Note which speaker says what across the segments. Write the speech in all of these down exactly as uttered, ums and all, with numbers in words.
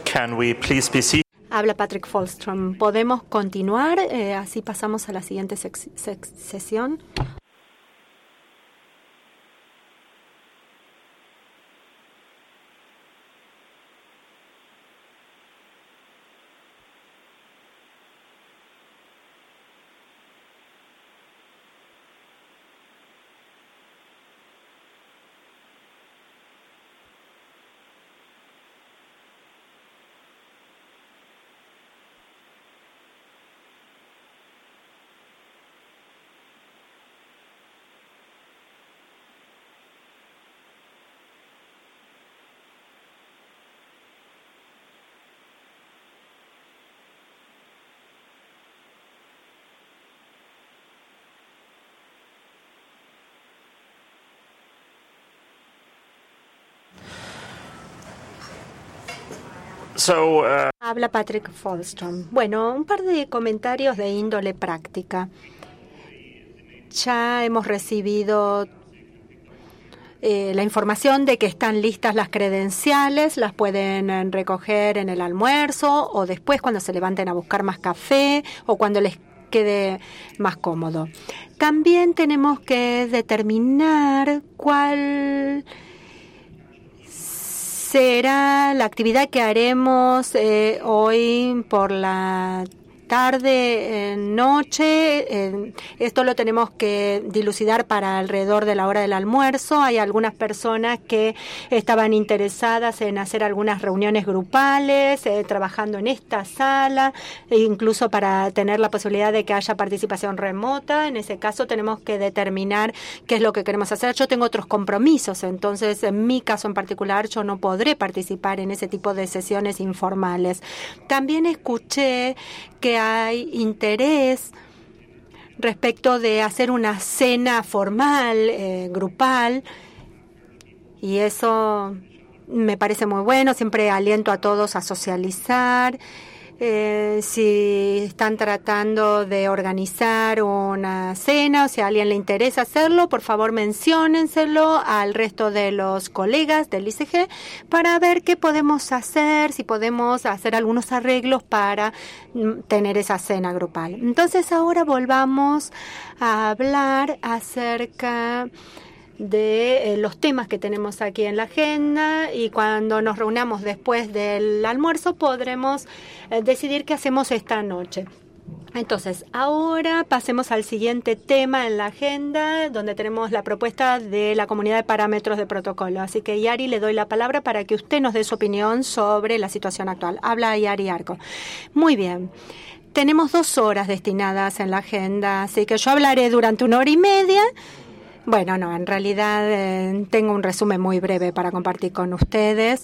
Speaker 1: Can we please be seated?
Speaker 2: Habla Patrick Folstrom. ¿Podemos continuar? Eh, así pasamos a la siguiente sec- sec- sesión.
Speaker 1: So, uh,
Speaker 2: Habla Patrick Folstrom. Bueno, un par de comentarios de índole práctica. Ya hemos recibido eh, la información de que están listas las credenciales, las pueden eh, recoger en el almuerzo o después cuando se levanten a buscar más café o cuando les quede más cómodo. También tenemos que determinar cuál será la actividad que haremos eh, hoy por la tarde, eh, noche. Eh, esto lo tenemos que dilucidar para alrededor de la hora del almuerzo. Hay algunas personas que estaban interesadas en hacer algunas reuniones grupales, eh, trabajando en esta sala, e incluso para tener la posibilidad de que haya participación remota. En ese caso tenemos que determinar qué es lo que queremos hacer. Yo tengo otros compromisos, entonces en mi caso en particular yo no podré participar en ese tipo de sesiones informales. También escuché que hay interés respecto de hacer una cena formal, eh, grupal, y eso me parece muy bueno. Siempre aliento a todos a socializar. Eh, si están tratando de organizar una cena o si a alguien le interesa hacerlo, por favor menciónenselo al resto de los colegas del I C G para ver qué podemos hacer, si podemos hacer algunos arreglos para tener esa cena grupal. Entonces ahora volvamos a hablar acerca de eh, los temas que tenemos aquí en la agenda, y cuando nos reunamos después del almuerzo podremos eh, decidir qué hacemos esta noche. Entonces, ahora pasemos al siguiente tema en la agenda, donde tenemos la propuesta de la comunidad de parámetros de protocolo. Así que, Yari, le doy la palabra para que usted nos dé su opinión sobre la situación actual. Habla Yari Arco. Muy bien. Tenemos dos horas destinadas en la agenda, así que yo hablaré durante una hora y media. Bueno, no, en realidad eh, tengo un resumen muy breve para compartir con ustedes,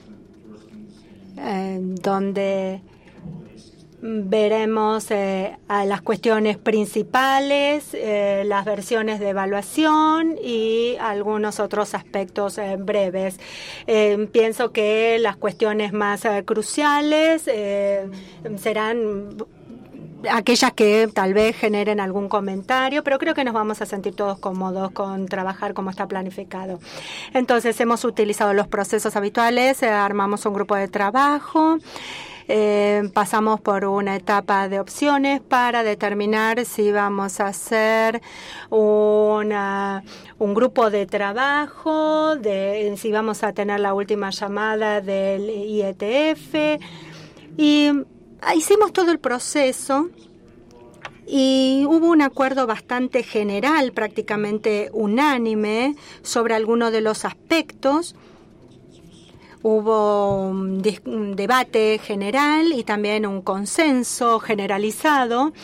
Speaker 2: eh, donde veremos eh, a las cuestiones principales, eh, las versiones de evaluación y algunos otros aspectos eh, breves. Eh, pienso que las cuestiones más eh, cruciales eh, serán aquellas que tal vez generen algún comentario, pero creo que nos vamos a sentir todos cómodos con trabajar como está planificado. Entonces, hemos utilizado los procesos habituales, eh, armamos un grupo de trabajo, eh, pasamos por una etapa de opciones para determinar si vamos a hacer una, un grupo de trabajo, de si vamos a tener la última llamada del I E T F, y hicimos todo el proceso y hubo un acuerdo bastante general, prácticamente unánime, sobre algunos de los aspectos. Hubo un, un debate general y también un consenso generalizado.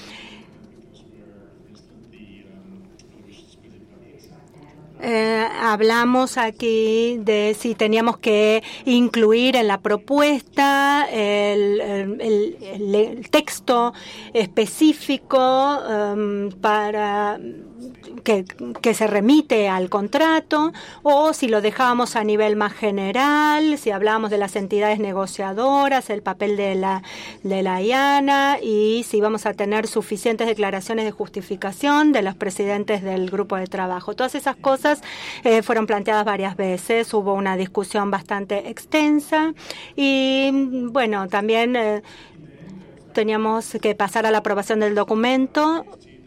Speaker 2: Eh, hablamos aquí de si teníamos que incluir en la propuesta el, el, el, el texto específico um, para que, que se remite al contrato, o si lo dejábamos a nivel más general, si hablábamos de las entidades negociadoras, el papel de la, de la I A N A, y si vamos a tener suficientes declaraciones de justificación de los presidentes del grupo de trabajo. Todas esas cosas cosas eh, fueron planteadas varias veces. Hubo una discusión bastante extensa y, bueno, también eh, teníamos que pasar a la aprobación del documento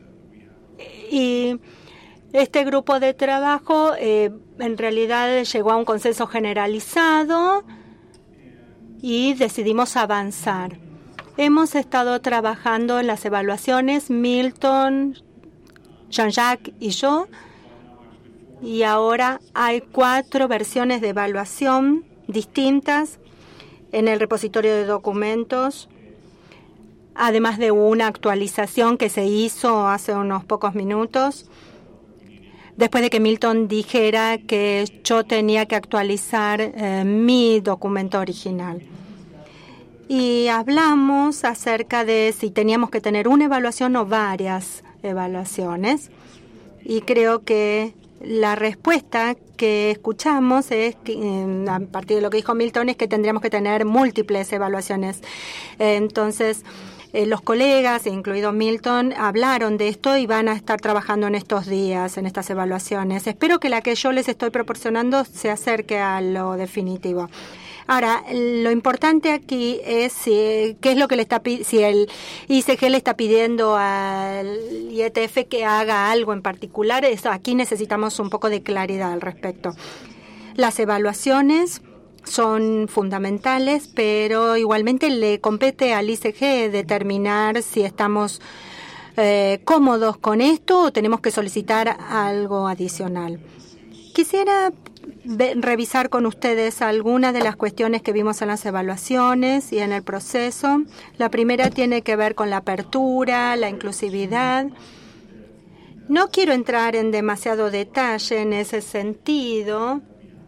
Speaker 2: y este grupo de trabajo eh, en realidad llegó a un consenso generalizado y decidimos avanzar. Hemos estado trabajando en las evaluaciones, Milton, Jean-Jacques y yo, y ahora hay cuatro versiones de evaluación distintas en el repositorio de documentos, además de una actualización que se hizo hace unos pocos minutos, después de que Milton dijera que yo tenía que actualizar eh, mi documento original. Y hablamos acerca de si teníamos que tener una evaluación o varias evaluaciones. Y creo que la respuesta que escuchamos es que, eh, a partir de lo que dijo Milton, es que tendríamos que tener múltiples evaluaciones. Eh, entonces, eh, los colegas, incluido Milton, hablaron de esto y van a estar trabajando en estos días, en estas evaluaciones. Espero que la que yo les estoy proporcionando se acerque a lo definitivo. Ahora, lo importante aquí es si, qué es lo que le está si el I C G le está pidiendo al I E T F que haga algo en particular. Eso, aquí necesitamos un poco de claridad al respecto. Las evaluaciones son fundamentales, pero igualmente le compete al I C G determinar si estamos eh, cómodos con esto o tenemos que solicitar algo adicional. Quisiera revisar con ustedes algunas de las cuestiones que vimos en las evaluaciones y en el proceso. La primera tiene que ver con la apertura, la inclusividad. No quiero entrar en demasiado detalle en ese sentido,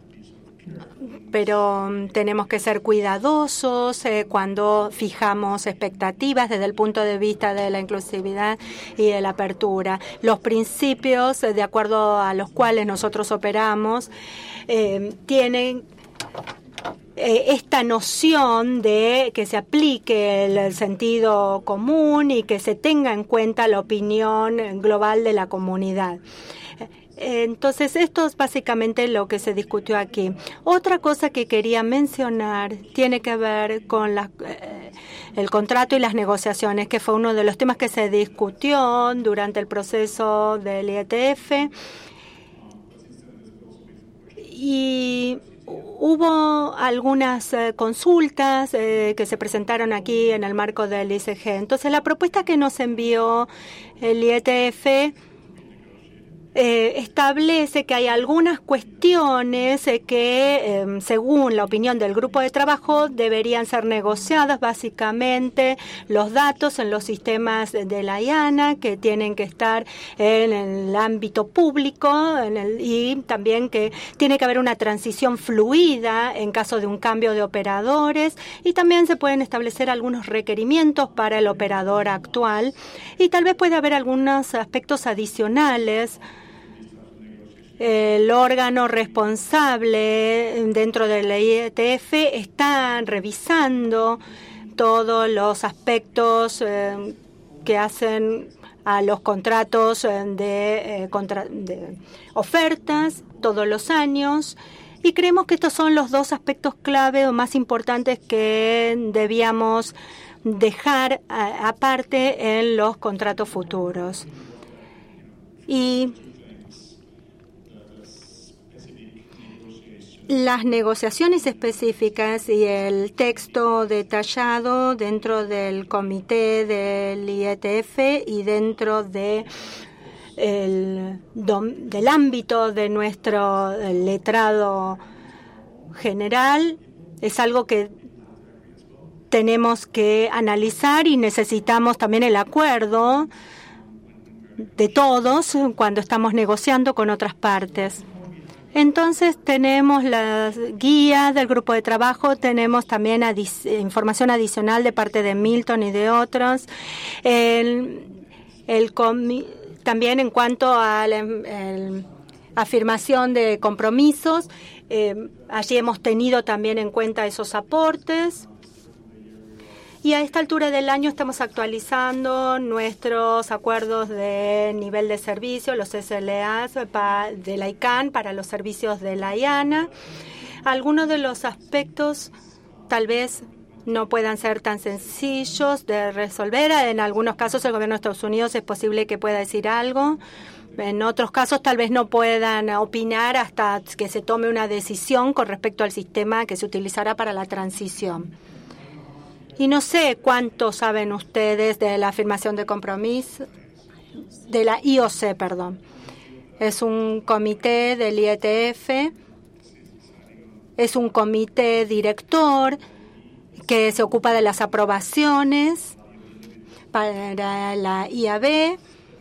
Speaker 2: pero tenemos que ser cuidadosos eh, cuando fijamos expectativas desde el punto de vista de la inclusividad y de la apertura. Los principios eh, de acuerdo a los cuales nosotros operamos eh, tienen eh, esta noción de que se aplique el, el sentido común y que se tenga en cuenta la opinión global de la comunidad. Entonces, esto es básicamente lo que se discutió aquí. Otra cosa que quería mencionar tiene que ver con la, eh, el contrato y las negociaciones, que fue uno de los temas que se discutió durante el proceso del I E T F. Y hubo algunas eh, consultas eh, que se presentaron aquí en el marco del I C G. Entonces, la propuesta que nos envió el I E T F Eh, establece que hay algunas cuestiones eh, que, eh, según la opinión del grupo de trabajo, deberían ser negociadas. Básicamente, los datos en los sistemas de la I A N A que tienen que estar en el ámbito público en el, y también que tiene que haber una transición fluida en caso de un cambio de operadores, y también se pueden establecer algunos requerimientos para el operador actual, y tal vez puede haber algunos aspectos adicionales. El órgano responsable dentro del I E T F está revisando todos los aspectos eh, que hacen a los contratos de, eh, contra, de ofertas todos los años, y creemos que estos son los dos aspectos clave o más importantes que debíamos dejar a, aparte en los contratos futuros. Y las negociaciones específicas y el texto detallado dentro del comité del I E T F y dentro de el, del ámbito de nuestro letrado general es algo que tenemos que analizar, y necesitamos también el acuerdo de todos cuando estamos negociando con otras partes. Entonces, tenemos las guías del grupo de trabajo, tenemos también adic- información adicional de parte de Milton y de otros. El, el comi- también en cuanto a la el, afirmación de compromisos, eh, allí hemos tenido también en cuenta esos aportes. Y a esta altura del año estamos actualizando nuestros acuerdos de nivel de servicio, los S L As de la I C A N para los servicios de la I A N A. Algunos de los aspectos tal vez no puedan ser tan sencillos de resolver. En algunos casos el gobierno de Estados Unidos es posible que pueda decir algo. En otros casos tal vez no puedan opinar hasta que se tome una decisión con respecto al sistema que se utilizará para la transición. Y no sé cuánto saben ustedes de la afirmación de compromiso, de la I O C, perdón. Es un comité del I E T F, es un comité director que se ocupa de las aprobaciones para la I A B.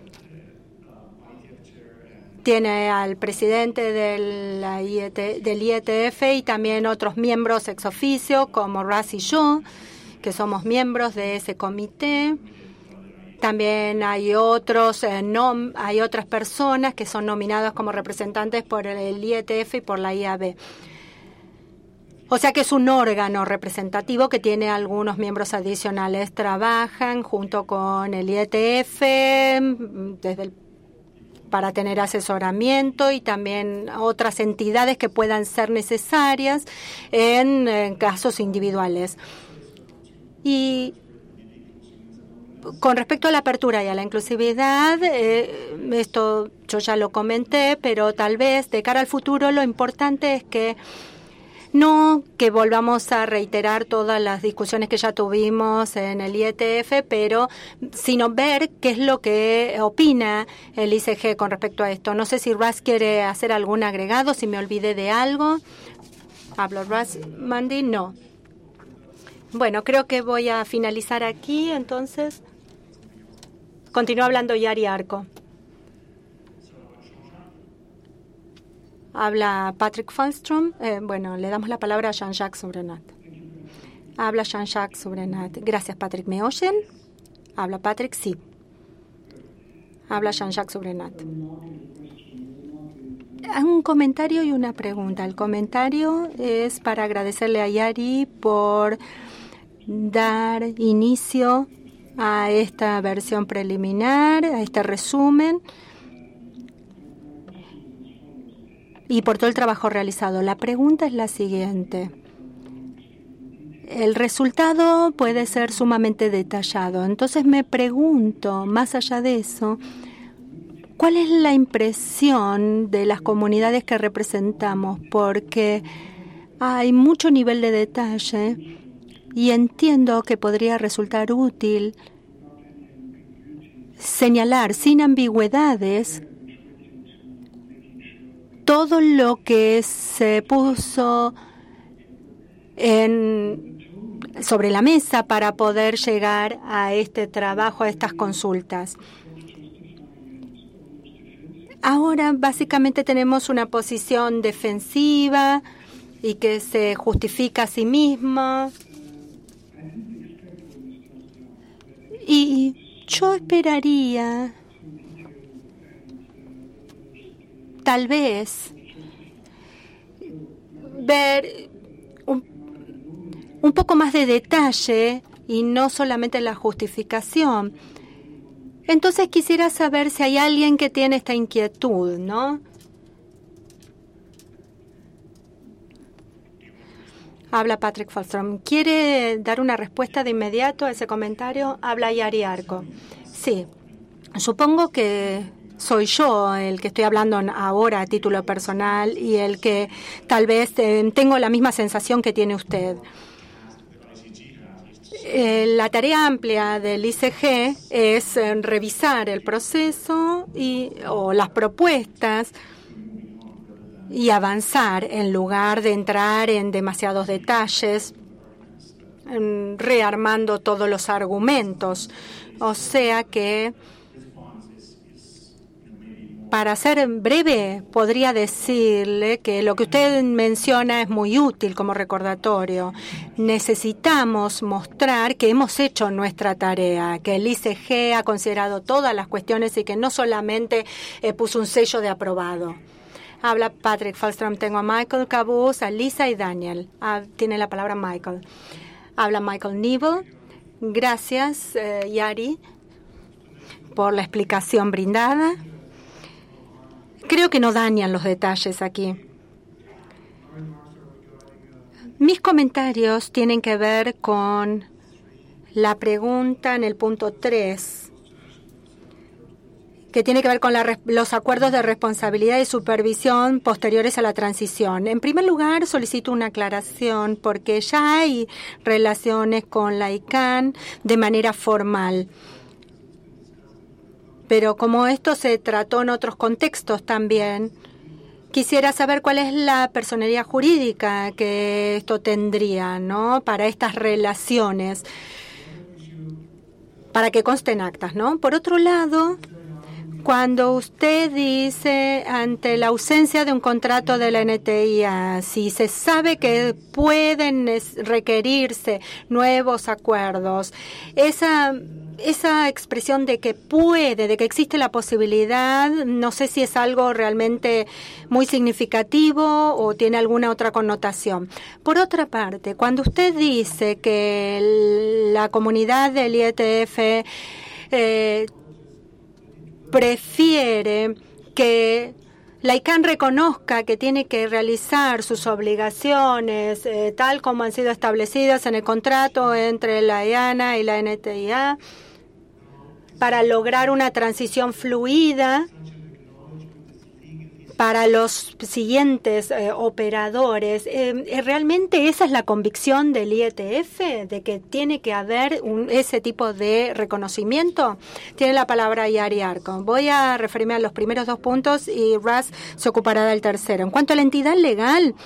Speaker 2: Tiene al presidente del, la I E T, del I E T F y también otros miembros ex oficio como Russ y yo, que somos miembros de ese comité. También hay otros eh, nom, hay otras personas que son nominadas como representantes por el I E T F y por la I A B. O sea que es un órgano representativo que tiene algunos miembros adicionales. Trabajan junto con el I E T F desde el, para tener asesoramiento y también otras entidades que puedan ser necesarias en, en casos individuales. Y con respecto a la apertura y a la inclusividad, eh, esto yo ya lo comenté, pero tal vez de cara al futuro lo importante es que no que volvamos a reiterar todas las discusiones que ya tuvimos en el I E T F, pero sino ver qué es lo que opina el I C G con respecto a esto. No sé si Russ quiere hacer algún agregado, si me olvidé de algo. ¿Hablo Russ, Mandy? No. Bueno, creo que voy a finalizar aquí, entonces. Continúa hablando Yari Arco. Habla Patrick Falstrom. Eh, bueno, le damos la palabra a Jean-Jacques Sobrenat. Habla Jean-Jacques Sobrenat. Gracias, Patrick. ¿Me oyen? Habla Patrick, sí. Habla Jean-Jacques Sobrenat. Un comentario y una pregunta. El comentario es para agradecerle a Yari por dar inicio a esta versión preliminar, a este resumen, y por todo el trabajo realizado. La pregunta es la siguiente. El resultado puede ser sumamente detallado. Entonces me pregunto, más allá de eso, ¿cuál es la impresión de las comunidades que representamos? Porque hay mucho nivel de detalle y entiendo que podría resultar útil señalar sin ambigüedades todo lo que se puso en, sobre la mesa para poder llegar a este trabajo, a estas consultas. Ahora básicamente tenemos una posición defensiva y que se justifica a sí misma. Y yo esperaría tal vez ver un, un poco más de detalle y no solamente la justificación. Entonces quisiera saber si hay alguien que tiene esta inquietud, ¿no? Habla Patrick Falstrom. ¿Quiere dar una respuesta de inmediato a ese comentario? Habla Yari Arco. Sí, supongo que soy yo el que estoy hablando ahora a título personal y el que tal vez eh, tengo la misma sensación que tiene usted. Eh, la tarea amplia del I C G es eh, revisar el proceso y, o las propuestas y avanzar en lugar de entrar en demasiados detalles, en, rearmando todos los argumentos. O sea que, para ser breve, podría decirle que lo que usted menciona es muy útil como recordatorio. Necesitamos mostrar que hemos hecho nuestra tarea, que el I C G ha considerado todas las cuestiones y que no solamente eh, puso un sello de aprobado. Habla Patrick Falstrom. Tengo a Michael Cabuz, a Lisa y Daniel. Ah, tiene la palabra Michael. Habla Michael Neville. Gracias, eh, Yari, por la explicación brindada. Creo que no dañan los detalles aquí. Mis comentarios tienen que ver con la pregunta en el punto tres, que tiene que ver con la, los acuerdos de responsabilidad y supervisión posteriores a la transición. En primer lugar, solicito una aclaración porque ya hay relaciones con la I C A N de manera formal. Pero como esto se trató en otros contextos también, quisiera saber cuál es la personería jurídica que esto tendría, ¿no?, para estas relaciones, para que consten actas, ¿no? Por otro lado, cuando usted dice ante la ausencia de un contrato de la N T I A, si se sabe que pueden requerirse nuevos acuerdos, esa esa expresión de que puede, de que existe la posibilidad, no sé si es algo realmente muy significativo o tiene alguna otra connotación. Por otra parte, cuando usted dice que la comunidad del I E T F eh, prefiere que la I C A N reconozca que tiene que realizar sus obligaciones eh, tal como han sido establecidas en el contrato entre la I A N A y la N T I A para lograr una transición fluida para los siguientes eh, operadores. Eh, ¿Realmente esa es la convicción del I E T F, de que tiene que haber un, ese tipo de reconocimiento? Tiene la palabra Yari Arco. Voy a referirme a los primeros dos puntos y Russ se ocupará del tercero. En cuanto a la entidad legal,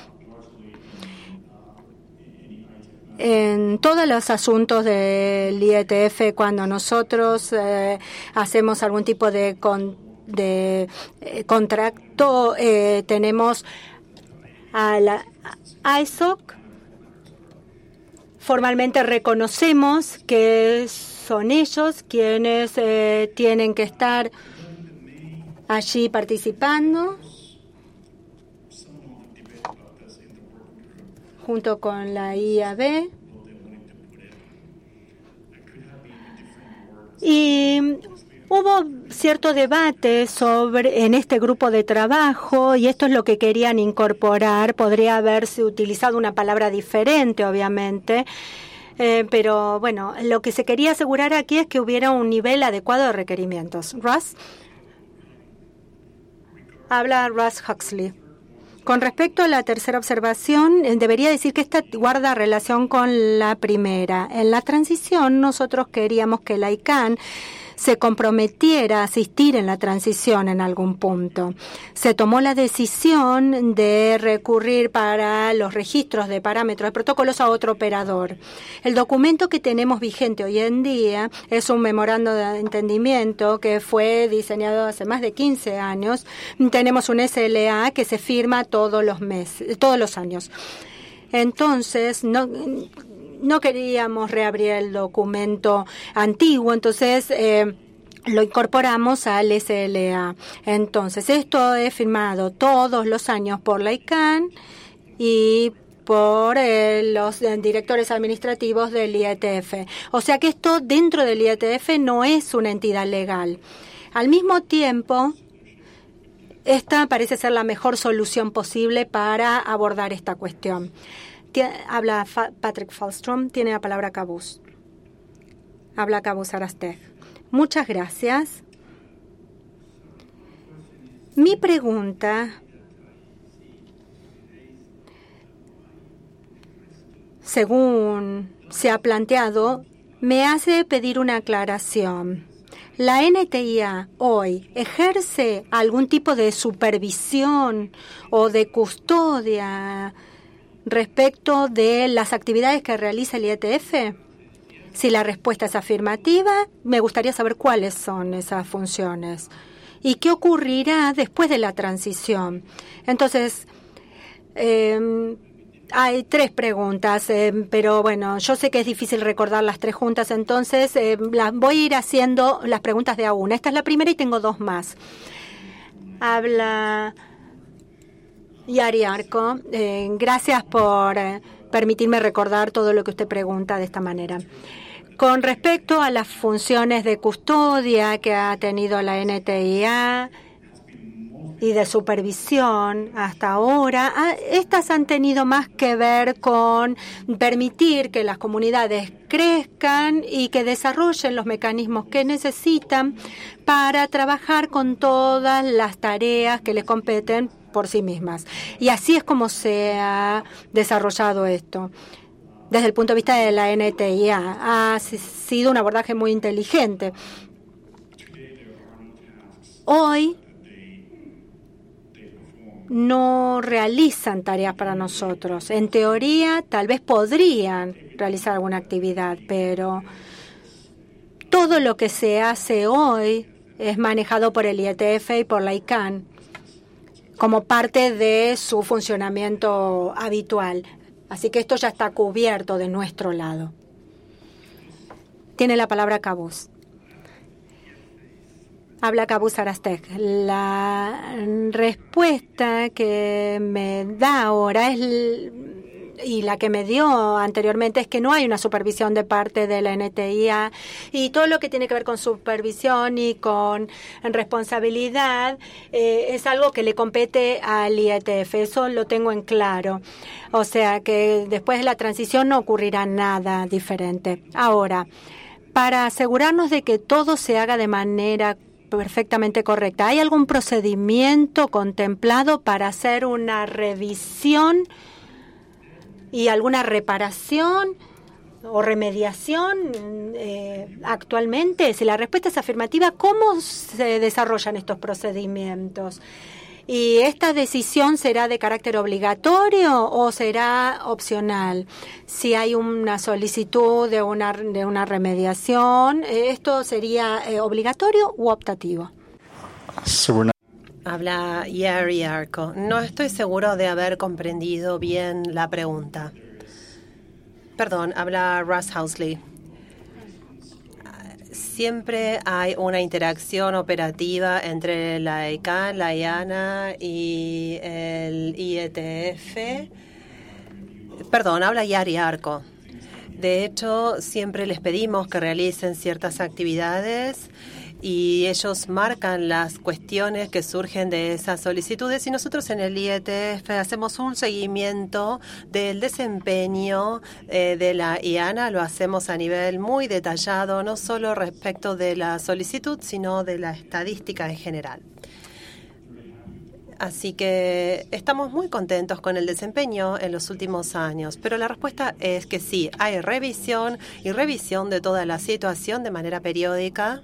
Speaker 2: en todos los asuntos del I E T F, cuando nosotros eh, hacemos algún tipo de con de eh, contrato, eh, tenemos a la I S O C. Formalmente reconocemos que son ellos quienes eh, tienen que estar allí participando junto con la I A B. Y hubo cierto debate sobre en este grupo de trabajo y esto es lo que querían incorporar. Podría haberse utilizado una palabra diferente, obviamente, eh, pero bueno, lo que se quería asegurar aquí es que hubiera un nivel adecuado de requerimientos. Russ, habla Russ Huxley. Con respecto a la tercera observación, debería decir que esta guarda relación con la primera. En la transición, nosotros queríamos que la I C A N se comprometiera a asistir en la transición en algún punto. Se tomó la decisión de recurrir para los registros de parámetros de protocolos a otro operador. El documento que tenemos vigente hoy en día es un memorando de entendimiento que fue diseñado hace más de quince años. Tenemos un S L A que se firma todos los meses, todos los años. Entonces, no No queríamos reabrir el documento antiguo, entonces eh, lo incorporamos al S L A. Entonces, esto es firmado todos los años por la I C A N y por eh, los eh, directores administrativos del I E T F. O sea que esto dentro del I E T F no es una entidad legal. Al mismo tiempo, esta parece ser la mejor solución posible para abordar esta cuestión. Habla Patrick Falstrom, tiene la palabra Cabuz. Habla Cabuz Arasteg. Muchas gracias. Mi pregunta, según se ha planteado, me hace pedir una aclaración. ¿La N T I A hoy ejerce algún tipo de supervisión o de custodia respecto de las actividades que realiza el I E T F? Si la respuesta es afirmativa, me gustaría saber cuáles son esas funciones y qué ocurrirá después de la transición. Entonces, eh, hay tres preguntas, eh, pero bueno, yo sé que es difícil recordar las tres juntas, entonces eh, las voy a ir haciendo las preguntas de a una. Esta es la primera y tengo dos más. Habla Yari Arco, eh, gracias por eh, permitirme recordar todo lo que usted pregunta de esta manera. Con respecto a las funciones de custodia que ha tenido la N T I A y de supervisión hasta ahora, estas han tenido más que ver con permitir que las comunidades crezcan y que desarrollen los mecanismos que necesitan para trabajar con todas las tareas que les competen por sí mismas. Y así es como se ha desarrollado esto. Desde el punto de vista de la N T I A, ha sido un abordaje muy inteligente. Hoy no realizan tareas para nosotros. En teoría, tal vez podrían realizar alguna actividad, pero todo lo que se hace hoy es manejado por el I E T F y por la I C A N como parte de su funcionamiento habitual. Así que esto ya está cubierto de nuestro lado. Tiene la palabra Cabuz. Habla Cabuz Arasteg. La respuesta que me da ahora es, y la que me dio anteriormente, es que no hay una supervisión de parte de la N T I A, y todo lo que tiene que ver con supervisión y con responsabilidad eh, es algo que le compete al I E T F. Eso lo tengo en claro. O sea que después de la transición no ocurrirá nada diferente. Ahora, para asegurarnos de que todo se haga de manera perfectamente correcta, ¿hay algún procedimiento contemplado para hacer una revisión y alguna reparación o remediación eh, actualmente? Si la respuesta es afirmativa, ¿cómo se desarrollan estos procedimientos? ¿Y esta decisión será de carácter obligatorio o será opcional? Si hay una solicitud de una, de una remediación, ¿esto sería eh, obligatorio u optativo?
Speaker 3: Habla Yari Arco. No estoy seguro de haber comprendido bien la pregunta. Perdón, habla Russ Housley. Siempre hay una interacción operativa entre la I C A N, la I A N A y el I E T F. Perdón, habla Yari Arco. De hecho, siempre les pedimos que realicen ciertas actividades y ellos marcan las cuestiones que surgen de esas solicitudes, y nosotros en el I E T F hacemos un seguimiento del desempeño eh, de la I A N A. Lo hacemos a nivel muy detallado, no solo respecto de la solicitud, sino de la estadística en general. Así que estamos muy contentos con el desempeño en los últimos años, pero la respuesta es que sí, hay revisión y revisión de toda la situación de manera periódica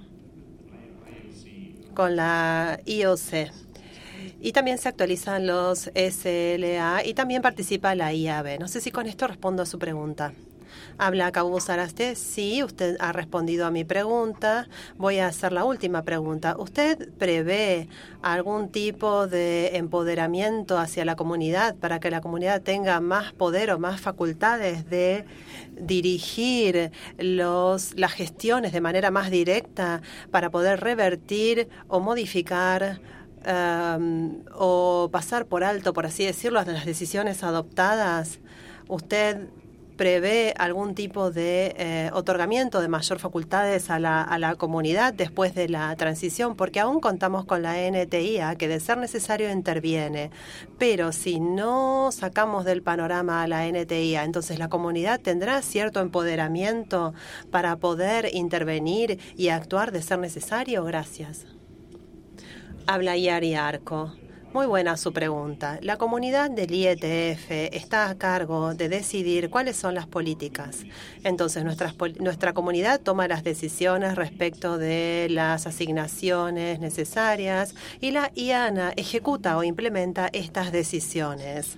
Speaker 3: con la I O C. Y también se actualizan los S L A y también participa la I A B. No sé si con esto respondo a su pregunta. Habla Cabuz Arasteg. Sí, usted ha respondido a mi pregunta. Voy a hacer la última pregunta. ¿Usted prevé algún tipo de empoderamiento hacia la comunidad para que la comunidad tenga más poder o más facultades de dirigir los, las gestiones de manera más directa para poder revertir o modificar um, o pasar por alto, por así decirlo, las decisiones adoptadas? ¿Usted prevé algún tipo de eh, otorgamiento de mayor facultades a la, a la comunidad después de la transición? Porque aún contamos con la N T I A, que de ser necesario interviene, pero si no sacamos del panorama a la N T I A, entonces la comunidad tendrá cierto empoderamiento para poder intervenir y actuar de ser necesario. Gracias. Habla Yari Arco. Muy buena su pregunta. La comunidad del I E T F está a cargo de decidir cuáles son las políticas. Entonces, nuestra, nuestra comunidad toma las decisiones respecto de las asignaciones necesarias y la I A N A ejecuta o implementa estas decisiones.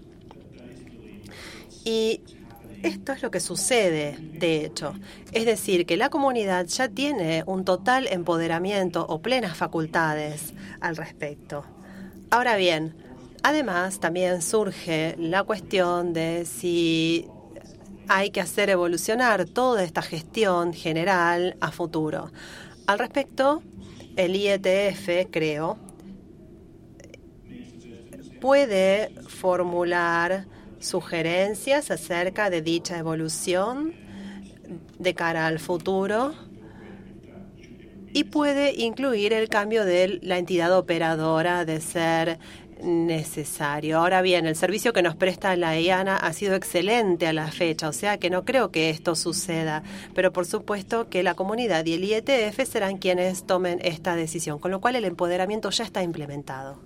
Speaker 3: Y esto es lo que sucede, de hecho. Es decir, que la comunidad ya tiene un total empoderamiento o plenas facultades al respecto. Ahora bien, además también surge la cuestión de si hay que hacer evolucionar toda esta gestión general a futuro. Al respecto, el I E T F, creo, puede formular sugerencias acerca de dicha evolución de cara al futuro y puede incluir el cambio de la entidad operadora de ser necesario. Ahora bien, el servicio que nos presta la I A N A ha sido excelente a la fecha, o sea que no creo que esto suceda, pero por supuesto que la comunidad y el I E T F serán quienes tomen esta decisión, con lo cual el empoderamiento ya está implementado.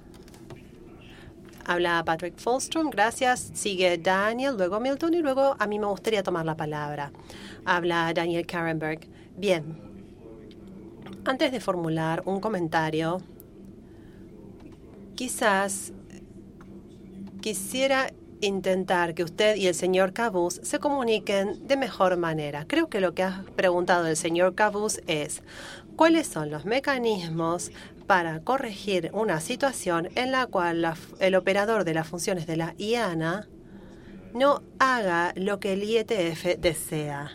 Speaker 3: Habla Patrick Folstrom, gracias. Sigue Daniel, luego Milton y luego a mí me gustaría tomar la palabra. Habla Daniel Karenberg. Bien, antes de formular un comentario, quizás quisiera intentar que usted y el señor Cabuz se comuniquen de mejor manera. Creo que lo que ha preguntado el señor Cabuz es ¿cuáles son los mecanismos para corregir una situación en la cual la, el operador de las funciones de la I A N A no haga lo que el I E T F desea?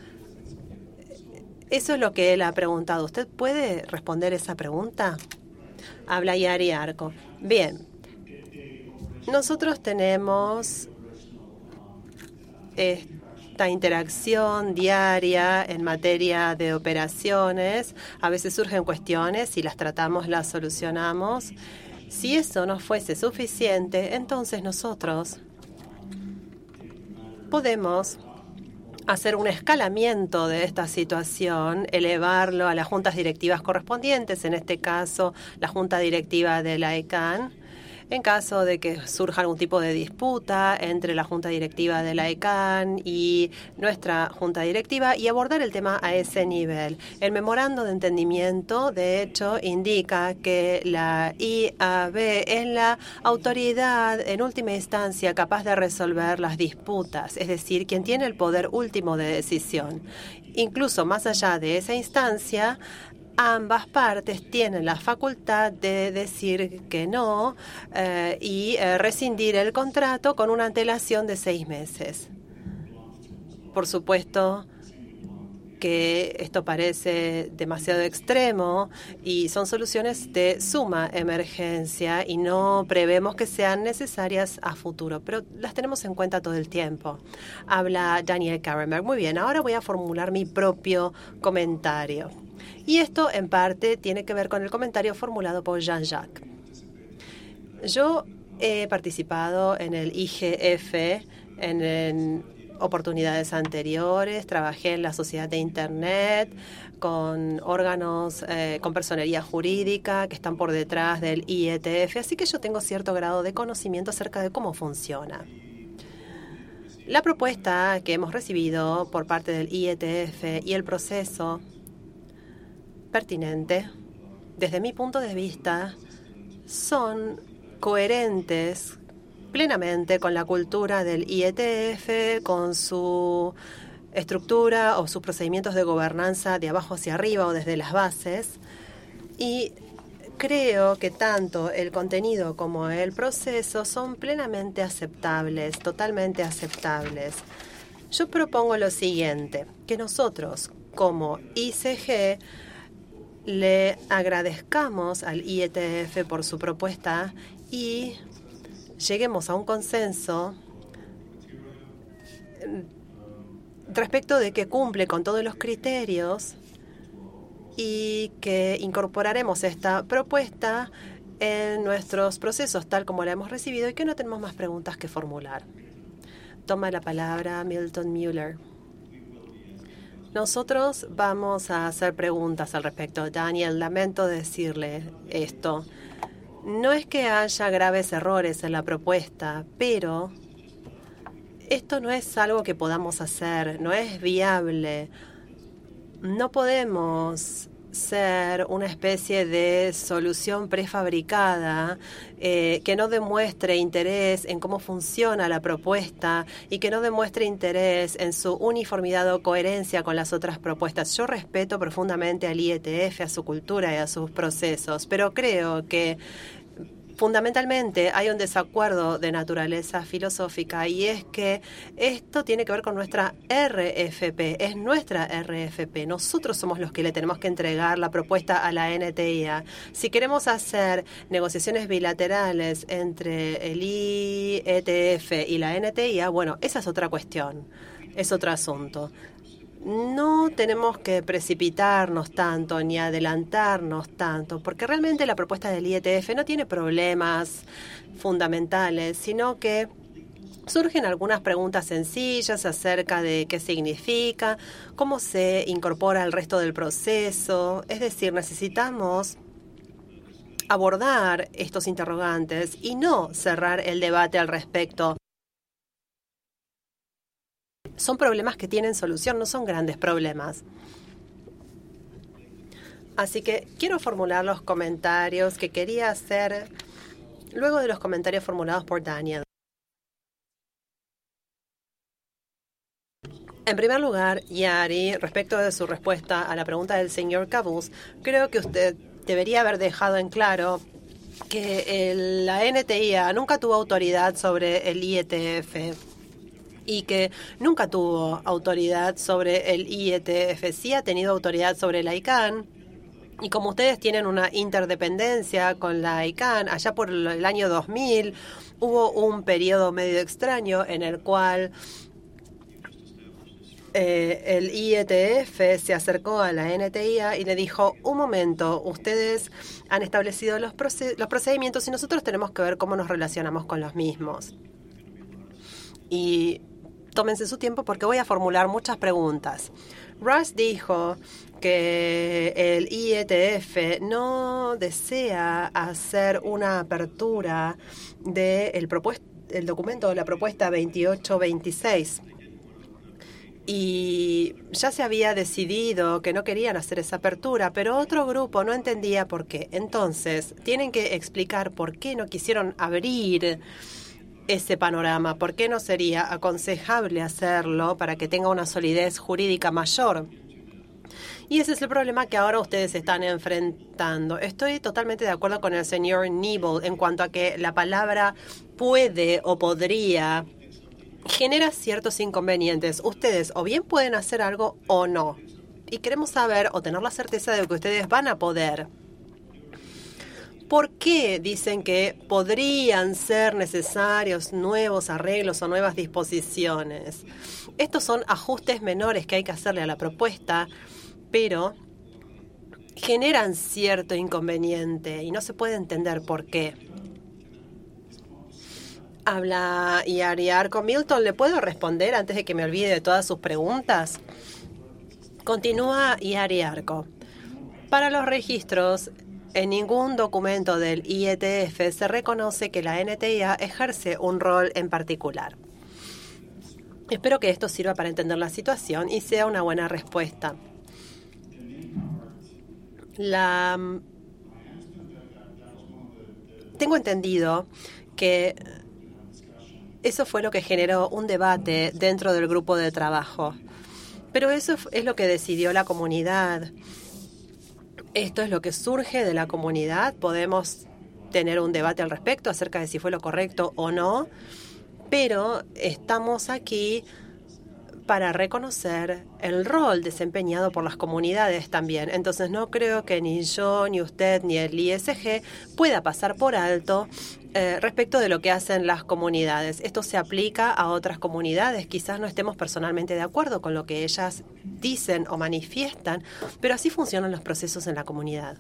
Speaker 3: Eso es lo que él ha preguntado. ¿Usted puede responder esa pregunta? Habla Yari Arco. Bien, nosotros tenemos esta interacción diaria en materia de operaciones. A veces surgen cuestiones y las tratamos, las solucionamos. Si eso no fuese suficiente, entonces nosotros podemos hacer un escalamiento de esta situación, elevarlo a las juntas directivas correspondientes, en este caso la junta directiva de la I C A N, en caso de que surja algún tipo de disputa entre la junta directiva de la I C A N y nuestra junta directiva y abordar el tema a ese nivel. El memorando de entendimiento, de hecho, indica que la I A B es la autoridad en última instancia capaz de resolver las disputas, es decir, quien tiene el poder último de decisión. Incluso más allá de esa instancia, ambas partes tienen la facultad de decir que no eh, y eh, rescindir el contrato con una antelación de seis meses. Por supuesto que esto parece demasiado extremo y son soluciones de suma emergencia y no prevemos que sean necesarias a futuro, pero las tenemos en cuenta todo el tiempo. Habla Daniel Karenberg. Muy bien, ahora voy a formular mi propio comentario. Y esto, en parte, tiene que ver con el comentario formulado por Jean-Jacques. Yo he participado en el I G F en, en oportunidades anteriores. Trabajé en la Sociedad de Internet con órganos, eh, con personería jurídica que están por detrás del I E T F. Así que yo tengo cierto grado de conocimiento acerca de cómo funciona. La propuesta que hemos recibido por parte del I E T F y el proceso pertinente, desde mi punto de vista, son coherentes plenamente con la cultura del I E T F, con su estructura o sus procedimientos de gobernanza de abajo hacia arriba o desde las bases. Y creo que tanto el contenido como el proceso son plenamente aceptables, totalmente aceptables. Yo propongo lo siguiente, que nosotros, como I C G, le agradezcamos al I E T F por su propuesta y lleguemos a un consenso respecto de que cumple con todos los criterios y que incorporaremos esta propuesta en nuestros procesos tal como la hemos recibido y que no tenemos más preguntas que formular. Toma la palabra Milton Mueller. Nosotros vamos a hacer preguntas al respecto. Daniel, lamento decirle esto. No es que haya graves errores en la propuesta, pero esto no es algo que podamos hacer, no es viable. No podemos ser una especie de solución prefabricada eh, que no demuestre interés en cómo funciona la propuesta y que no demuestre interés en su uniformidad o coherencia con las otras propuestas. Yo respeto profundamente al I E T F, a su cultura y a sus procesos, pero creo que fundamentalmente hay un desacuerdo de naturaleza filosófica y es que esto tiene que ver con nuestra R F P, es nuestra R F P. Nosotros somos los que le tenemos que entregar la propuesta a la N T I A. Si queremos hacer negociaciones bilaterales entre el I E T F y la N T I A, bueno, esa es otra cuestión, es otro asunto. no tenemos que precipitarnos tanto ni adelantarnos tanto, porque realmente la propuesta del I E T F no tiene problemas fundamentales, sino que surgen algunas preguntas sencillas acerca de qué significa, cómo se incorpora al resto del proceso. Es decir, necesitamos abordar estos interrogantes y no cerrar el debate al respecto. Son problemas que tienen solución, no son grandes problemas. Así que quiero formular los comentarios que quería hacer luego de los comentarios formulados por Daniel. En primer lugar, Yari, respecto de su respuesta a la pregunta del señor Cabuz, creo que usted debería haber dejado en claro que el, la N T I A nunca tuvo autoridad sobre el I E T F y que nunca tuvo autoridad sobre el I E T F. Sí ha tenido autoridad sobre la I C A N. Y como ustedes tienen una interdependencia con la I C A N, allá por el año dos mil hubo un periodo medio extraño en el cual Eh, el I E T F se acercó a la N T I A y le dijo, un momento, ustedes han establecido los, proced- los procedimientos y nosotros tenemos que ver cómo nos relacionamos con los mismos. Y tómense su tiempo porque voy a formular muchas preguntas. Russ dijo que el I E T F no desea hacer una apertura del propuest- el documento de la propuesta veintiocho veintiséis. Y ya se había decidido que no querían hacer esa apertura, pero otro grupo no entendía por qué. Entonces, tienen que explicar por qué no quisieron abrir ese panorama, por qué no sería aconsejable hacerlo para que tenga una solidez jurídica mayor. Y ese es el problema que ahora ustedes están enfrentando. Estoy totalmente de acuerdo con el señor Nibel en cuanto a que la palabra puede o podría genera ciertos inconvenientes. Ustedes o bien pueden hacer algo o no. Y queremos saber o tener la certeza de que ustedes van a poder. ¿Por qué dicen que podrían ser necesarios nuevos arreglos o nuevas disposiciones? Estos son ajustes menores que hay que hacerle a la propuesta, pero generan cierto inconveniente y no se puede entender por qué. Habla Yari Arco. Milton, ¿le puedo responder antes de que me olvide de todas sus preguntas? Continúa Yari Arco. Para los registros, en ningún documento del I E T F se reconoce que la N T I A ejerce un rol en particular. Espero que esto sirva para entender la situación y sea una buena respuesta. La... Tengo entendido que eso fue lo que generó un debate dentro del grupo de trabajo. Pero eso es lo que decidió la comunidad. Esto es lo que surge de la comunidad. Podemos tener un debate al respecto acerca de si fue lo correcto o no. Pero estamos aquí para reconocer el rol desempeñado por las comunidades también. Entonces no creo que ni yo, ni usted, ni el I S G pueda pasar por alto eh, respecto de lo que hacen las comunidades. Esto se aplica a otras comunidades. Quizás no estemos personalmente de acuerdo con lo que ellas dicen o manifiestan, pero así funcionan los procesos en la comunidad.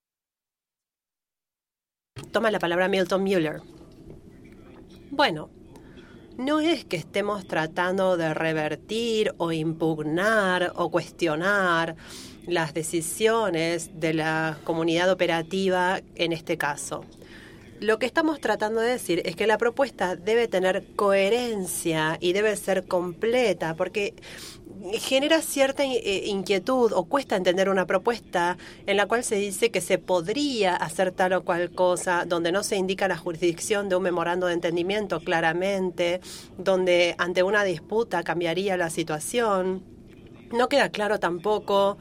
Speaker 3: Toma la palabra Milton Mueller. Bueno, no es que estemos tratando de revertir o impugnar o cuestionar las decisiones de la comunidad operativa en este caso. Lo que estamos tratando de decir es que la propuesta debe tener coherencia y debe ser completa, porque genera cierta inquietud o cuesta entender una propuesta en la cual se dice que se podría hacer tal o cual cosa, donde no se indica la jurisdicción de un memorando de entendimiento claramente, donde ante una disputa cambiaría la situación. No queda claro tampoco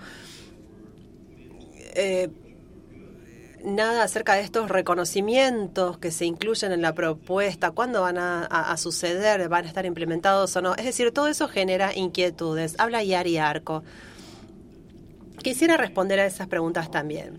Speaker 3: eh, nada acerca de estos reconocimientos que se incluyen en la propuesta, cuándo van a, a, a suceder, van a estar implementados o no. Es decir, todo eso genera inquietudes. Habla Yari Arco. Quisiera responder a esas preguntas también.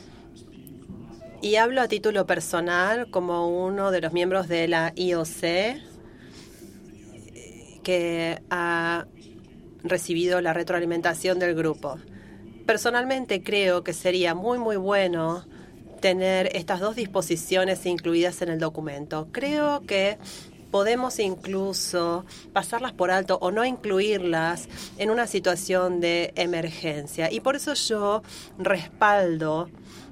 Speaker 3: Y hablo a título personal como uno de los miembros de la I O C que ha recibido la retroalimentación del grupo. Personalmente creo que sería muy, muy bueno tener estas dos disposiciones incluidas en el documento. Creo que podemos incluso pasarlas por alto o no incluirlas en una situación de emergencia. Y por eso yo respaldo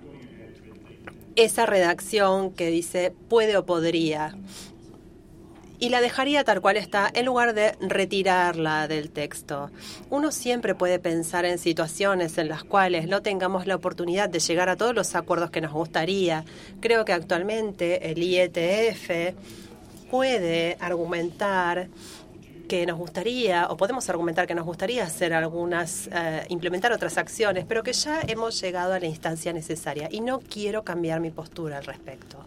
Speaker 3: esa redacción que dice puede o podría. Y la dejaría tal cual está en lugar de retirarla del texto. Uno siempre puede pensar en situaciones en las cuales no tengamos la oportunidad de llegar a todos los acuerdos que nos gustaría. Creo que actualmente el I E T F puede argumentar que nos gustaría, o podemos argumentar que nos gustaría hacer algunas, eh, implementar otras acciones, pero que ya hemos llegado a la instancia necesaria y no quiero cambiar mi postura al respecto.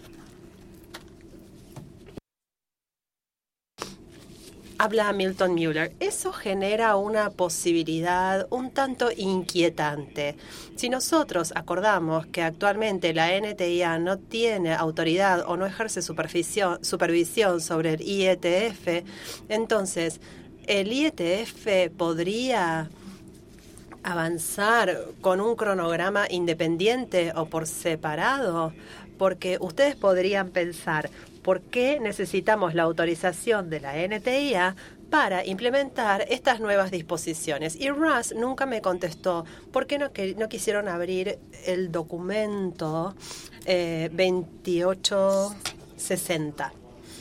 Speaker 3: Habla Milton Mueller. Eso genera una posibilidad un tanto inquietante. Si nosotros acordamos que actualmente la N T I A no tiene autoridad o no ejerce supervisión, supervisión sobre el I E T F, entonces el I E T F podría avanzar con un cronograma independiente o por separado, porque ustedes podrían pensar, ¿por qué necesitamos la autorización de la N T I A para implementar estas nuevas disposiciones? Y Russ nunca me contestó por qué no, que, no quisieron abrir el documento eh, veintiocho sesenta.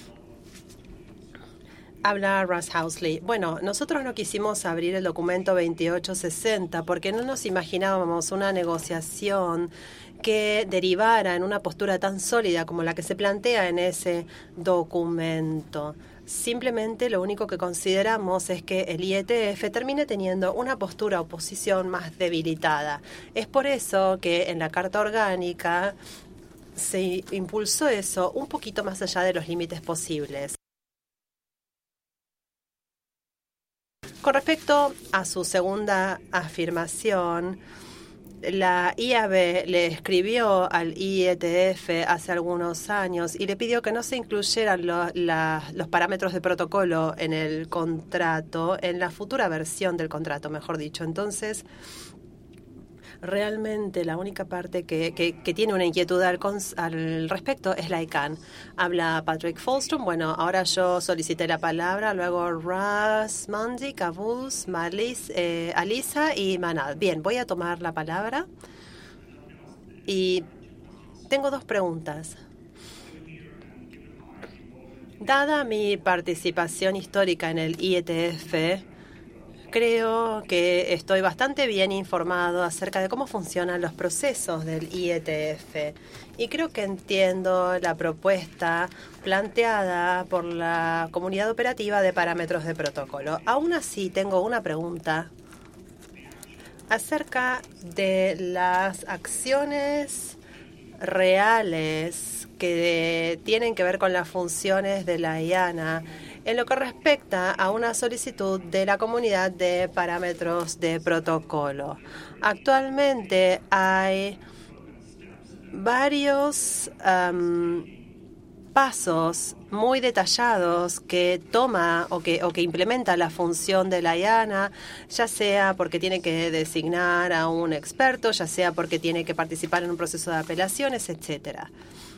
Speaker 3: Habla Russ Housley. Bueno, nosotros no quisimos abrir el documento veintiocho sesenta porque no nos imaginábamos una negociación que derivara en una postura tan sólida como la que se plantea en ese documento. Simplemente lo único que consideramos es que el I E T F termine teniendo una postura o posición más debilitada. Es por eso que en la Carta Orgánica se impulsó eso un poquito más allá de los límites posibles. Con respecto a su segunda afirmación, la I A B le escribió al I E T F hace algunos años y le pidió que no se incluyeran lo, la, los parámetros de protocolo en el contrato, en la futura versión del contrato, mejor dicho. Entonces, realmente la única parte que, que, que tiene una inquietud al, al respecto es la I C A N. Habla Patrick Folstrom. Bueno, ahora yo solicité la palabra, luego Russ, Mandy, Cabuz, Malis, eh, Alisa y Manal. Bien, voy a tomar la palabra y tengo dos preguntas. Dada mi participación histórica en el I E T F, creo que estoy bastante bien informado acerca de cómo funcionan los procesos del I E T F y creo que entiendo la propuesta planteada por la Comunidad Operativa de Parámetros de Protocolo. Aún así, tengo una pregunta acerca de las acciones reales que tienen que ver con las funciones de la I A N A en lo que respecta a una solicitud de la comunidad de parámetros de protocolo. Actualmente hay varios um, pasos muy detallados que toma o que, o que implementa la función de la I A N A, ya sea porque tiene que designar a un experto, ya sea porque tiene que participar en un proceso de apelaciones, etcétera.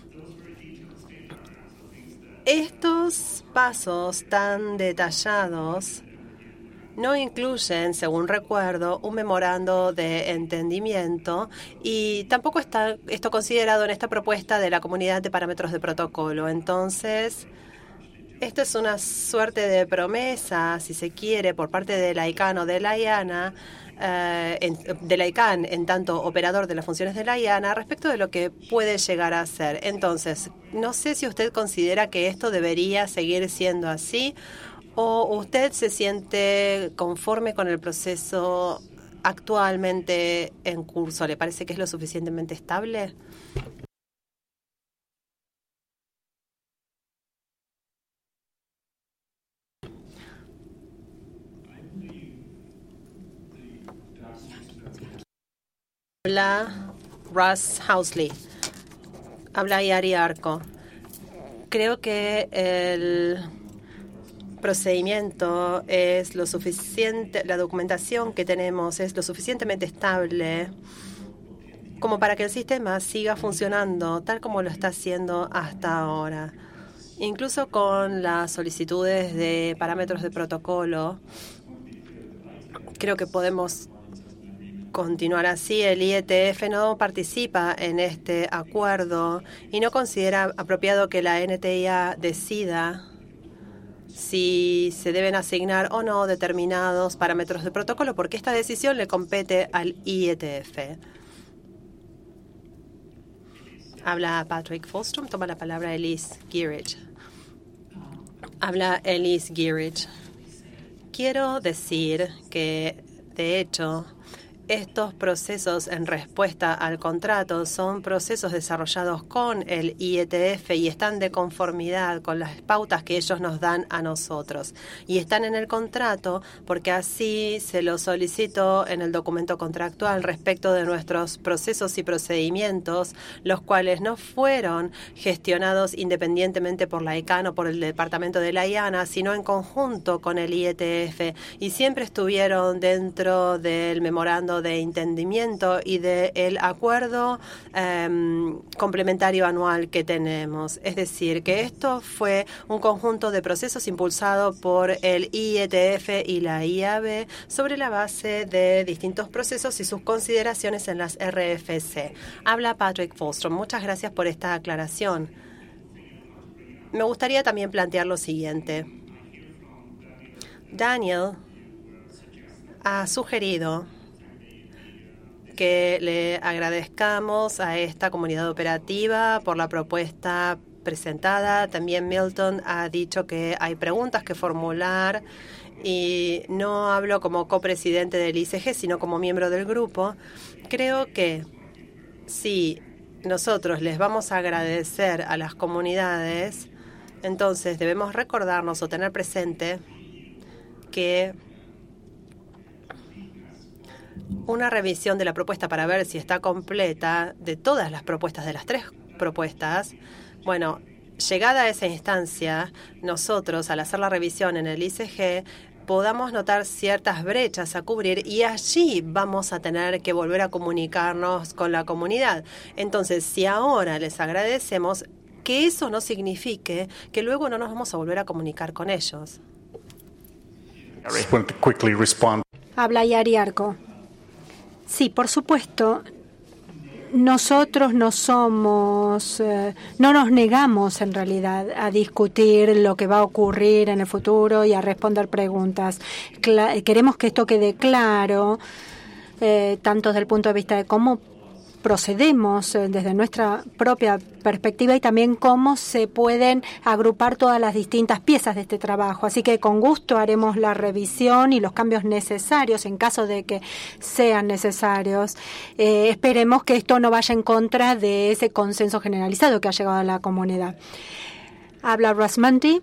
Speaker 3: Estos pasos tan detallados no incluyen, según recuerdo, un memorando de entendimiento y tampoco está esto considerado en esta propuesta de la comunidad de parámetros de protocolo. Entonces, esto es una suerte de promesa, si se quiere, por parte de la I C A N o de la I A N A, Uh, en, de la I C A N en tanto operador de las funciones de la I A N A respecto de lo que puede llegar a ser. Entonces, no sé si usted considera que esto debería seguir siendo así o usted se siente conforme con el proceso actualmente en curso. ¿Le parece que es lo suficientemente estable? Habla Russ Housley. Habla Yari Arco. Creo que el procedimiento es lo suficiente, la documentación que tenemos es lo suficientemente estable como para que el sistema siga funcionando tal como lo está haciendo hasta ahora. Incluso con las solicitudes de parámetros de protocolo, creo que podemos continuar así. El I E T F no participa en este acuerdo y no considera apropiado que la N T I A decida si se deben asignar o no determinados parámetros de protocolo, porque esta decisión le compete al I E T F. Habla Patrick Folstrom, toma la palabra Elise Gierich. Habla Elise Gierich. Quiero decir que, de hecho, estos procesos en respuesta al contrato son procesos desarrollados con el I E T F y están de conformidad con las pautas que ellos nos dan a nosotros. Y están en el contrato porque así se lo solicitó en el documento contractual respecto de nuestros procesos y procedimientos, los cuales no fueron gestionados independientemente por la I C A N o por el departamento de la I A N A, sino en conjunto con el I E T F, y siempre estuvieron dentro del memorando de entendimiento y del acuerdo eh, complementario anual que tenemos. Es decir, que esto fue un conjunto de procesos impulsado por el I E T F y la I A B sobre la base de distintos procesos y sus consideraciones en las R F C. Habla Patrick Folstrom. Muchas gracias por esta aclaración. Me gustaría también plantear lo siguiente. Daniel ha sugerido que le agradezcamos a esta comunidad operativa por la propuesta presentada. También Milton ha dicho que hay preguntas que formular y no hablo como copresidente del I C G, sino como miembro del grupo. Creo que si nosotros les vamos a agradecer a las comunidades, entonces debemos recordarnos o tener presente que una revisión de la propuesta para ver si está completa, de todas las propuestas, de las tres propuestas, bueno, llegada a esa instancia, nosotros, al hacer la revisión en el I C G, podamos notar ciertas brechas a cubrir y allí vamos a tener que volver a comunicarnos con la comunidad. Entonces, si ahora les agradecemos, que eso no signifique que luego no nos vamos a volver a comunicar con ellos.
Speaker 2: Habla Yari Arco. Sí, por supuesto. Nosotros no somos, eh, no nos negamos en realidad a discutir lo que va a ocurrir en el futuro y a responder preguntas. Cla- queremos que esto quede claro, eh, tanto desde el punto de vista de cómo procedemos eh, desde nuestra propia perspectiva y también cómo se pueden agrupar todas las distintas piezas de este trabajo. Así que con gusto haremos la revisión y los cambios necesarios en caso de que sean necesarios. Eh, esperemos que esto no vaya en contra de ese consenso generalizado que ha llegado a la comunidad. Habla Rasmanti.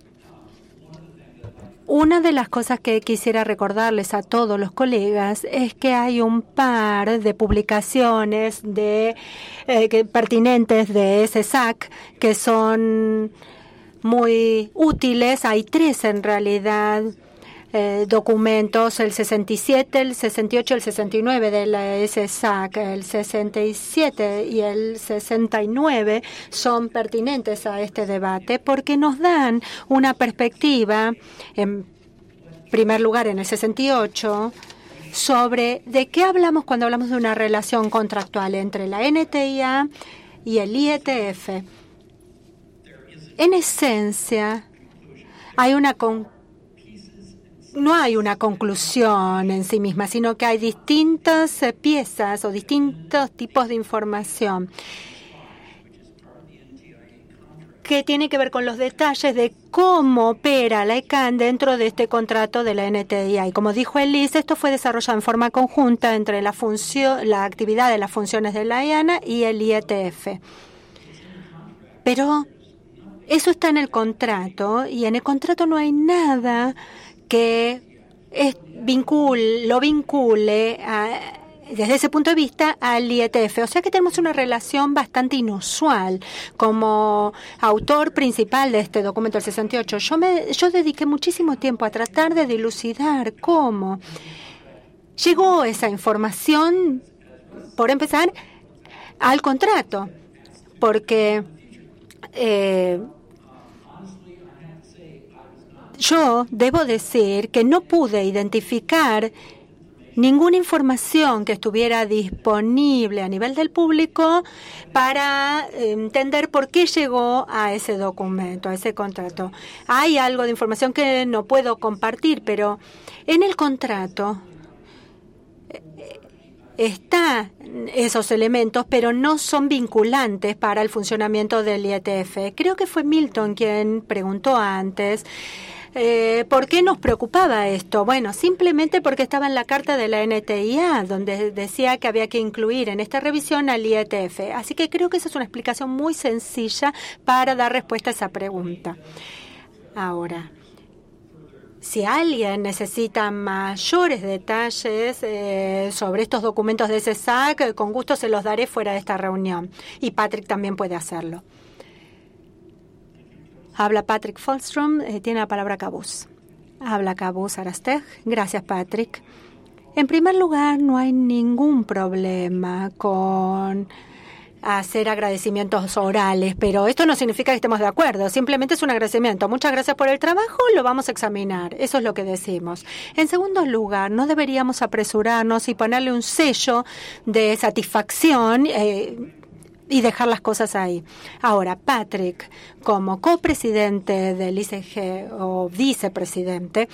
Speaker 2: Una de las cosas que quisiera recordarles a todos los colegas es que hay un par de publicaciones de eh, que, pertinentes de ese S A C que son muy útiles. Hay tres en realidad. Eh, documentos, el sesenta y siete, el sesenta y ocho, el sesenta y nueve de la S A C. El sesenta y siete y el sesenta y nueve son pertinentes a este debate porque nos dan una perspectiva, en primer lugar en el sesenta y ocho, sobre de qué hablamos cuando hablamos de una relación contractual entre la N T I A y el I E T F. En esencia, hay una conclusión. No hay una conclusión en sí misma, sino que hay distintas eh, piezas o distintos tipos de información que tiene que ver con los detalles de cómo opera la I C A N dentro de este contrato de la N T I A. Y como dijo Elise, esto fue desarrollado en forma conjunta entre la función, la actividad de las funciones de la I A N A y el I E T F. Pero eso está en el contrato y en el contrato no hay nada que es vincul, lo vincule a desde ese punto de vista al I E T F. O sea que tenemos una relación bastante inusual. Como autor principal de este documento, el sesenta y ocho, yo, me, yo dediqué muchísimo tiempo a tratar de dilucidar cómo llegó esa información, por empezar, al contrato. Porque eh, yo debo decir que no pude identificar ninguna información que estuviera disponible a nivel del público para entender por qué llegó a ese documento, a ese contrato. Hay algo de información que no puedo compartir, pero en el contrato está esos elementos, pero no son vinculantes para el funcionamiento del I E T F. Creo que fue Milton quien preguntó antes Eh, ¿por qué nos preocupaba esto? Bueno, simplemente porque estaba en la carta de la N T I A, donde decía que había que incluir en esta revisión al I E T F. Así que creo que esa es una explicación muy sencilla para dar respuesta a esa pregunta. Ahora, si alguien necesita mayores detalles eh, sobre estos documentos de C E S A C, con gusto se los daré fuera de esta reunión. Y Patrick también puede hacerlo. Habla Patrick Folstrom, eh, tiene la palabra Cabuz. Habla Cabuz Arasteg. Gracias, Patrick. En primer lugar, no hay ningún problema con hacer agradecimientos orales, pero esto no significa que estemos de acuerdo, simplemente es un agradecimiento. Muchas gracias por el trabajo, lo vamos a examinar. Eso es lo que decimos. En segundo lugar, no deberíamos apresurarnos y ponerle un sello de satisfacción eh, y dejar las cosas ahí. Ahora, Patrick, como copresidente del I C G o vicepresidente,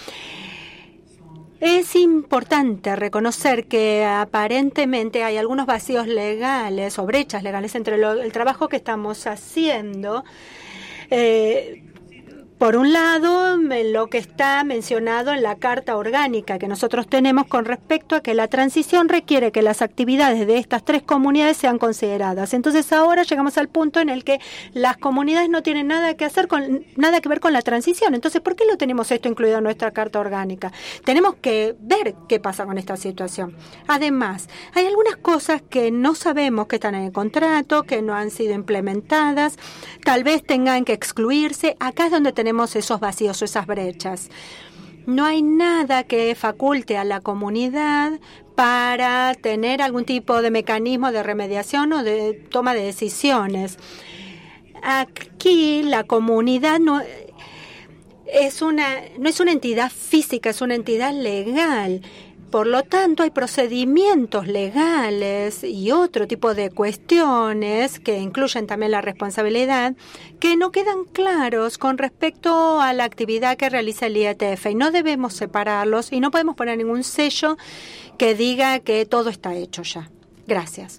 Speaker 2: es importante reconocer que aparentemente hay algunos vacíos legales o brechas legales entre lo, el trabajo que estamos haciendo. Eh, Por un lado, lo que está mencionado en la Carta Orgánica que nosotros tenemos con respecto a que la transición requiere que las actividades de estas tres comunidades sean consideradas. Entonces ahora llegamos al punto en el que las comunidades no tienen nada que hacer con nada que ver con la transición. Entonces, ¿por qué lo tenemos esto incluido en nuestra Carta Orgánica? Tenemos que ver qué pasa con esta situación. Además, hay algunas cosas que no sabemos que están en el contrato, que no han sido implementadas, tal vez tengan que excluirse. Acá es donde tenemos esos vacíos o esas brechas. No hay nada que faculte a la comunidad para tener algún tipo de mecanismo de remediación o de toma de decisiones. Aquí la comunidad no es una, no es una entidad física, es una entidad legal. Por lo tanto, hay procedimientos legales y otro tipo de cuestiones que incluyen también la responsabilidad que no quedan claros con respecto a la actividad que realiza el I E T F y no debemos separarlos y no podemos poner ningún sello que diga que todo está hecho ya. Gracias.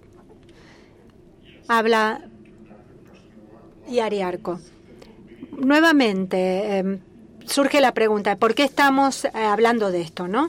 Speaker 2: Habla Yariarco. Nuevamente eh, surge la pregunta, ¿por qué estamos eh, hablando de esto, no?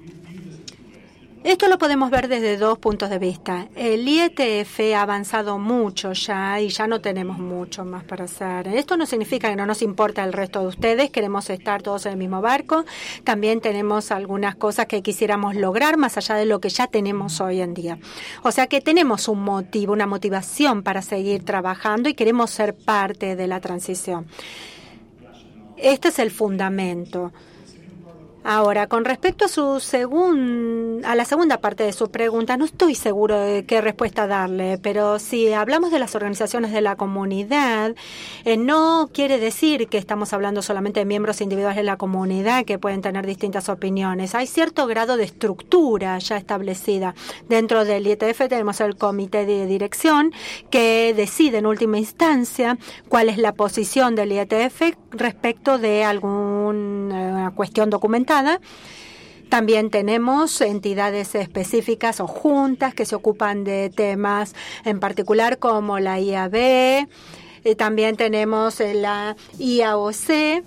Speaker 2: Esto lo podemos ver desde dos puntos de vista. El I E T F ha avanzado mucho ya y ya no tenemos mucho más para hacer. Esto no significa que no nos importa el resto de ustedes, queremos estar todos en el mismo barco. También tenemos algunas cosas que quisiéramos lograr más allá de lo que ya tenemos hoy en día. O sea que tenemos un motivo, una motivación para seguir trabajando y queremos ser parte de la transición. Este es el fundamento. Ahora, con respecto a su segun, a la segunda parte de su pregunta, no estoy seguro de qué respuesta darle, pero si hablamos de las organizaciones de la comunidad, eh, no quiere decir que estamos hablando solamente de miembros individuales de la comunidad que pueden tener distintas opiniones. Hay cierto grado de estructura ya establecida. Dentro del I E T F tenemos el comité de dirección que decide en última instancia cuál es la posición del I E T F respecto de alguna cuestión documentada. También tenemos entidades específicas o juntas que se ocupan de temas en particular como la I A B, eh, también tenemos la I A O C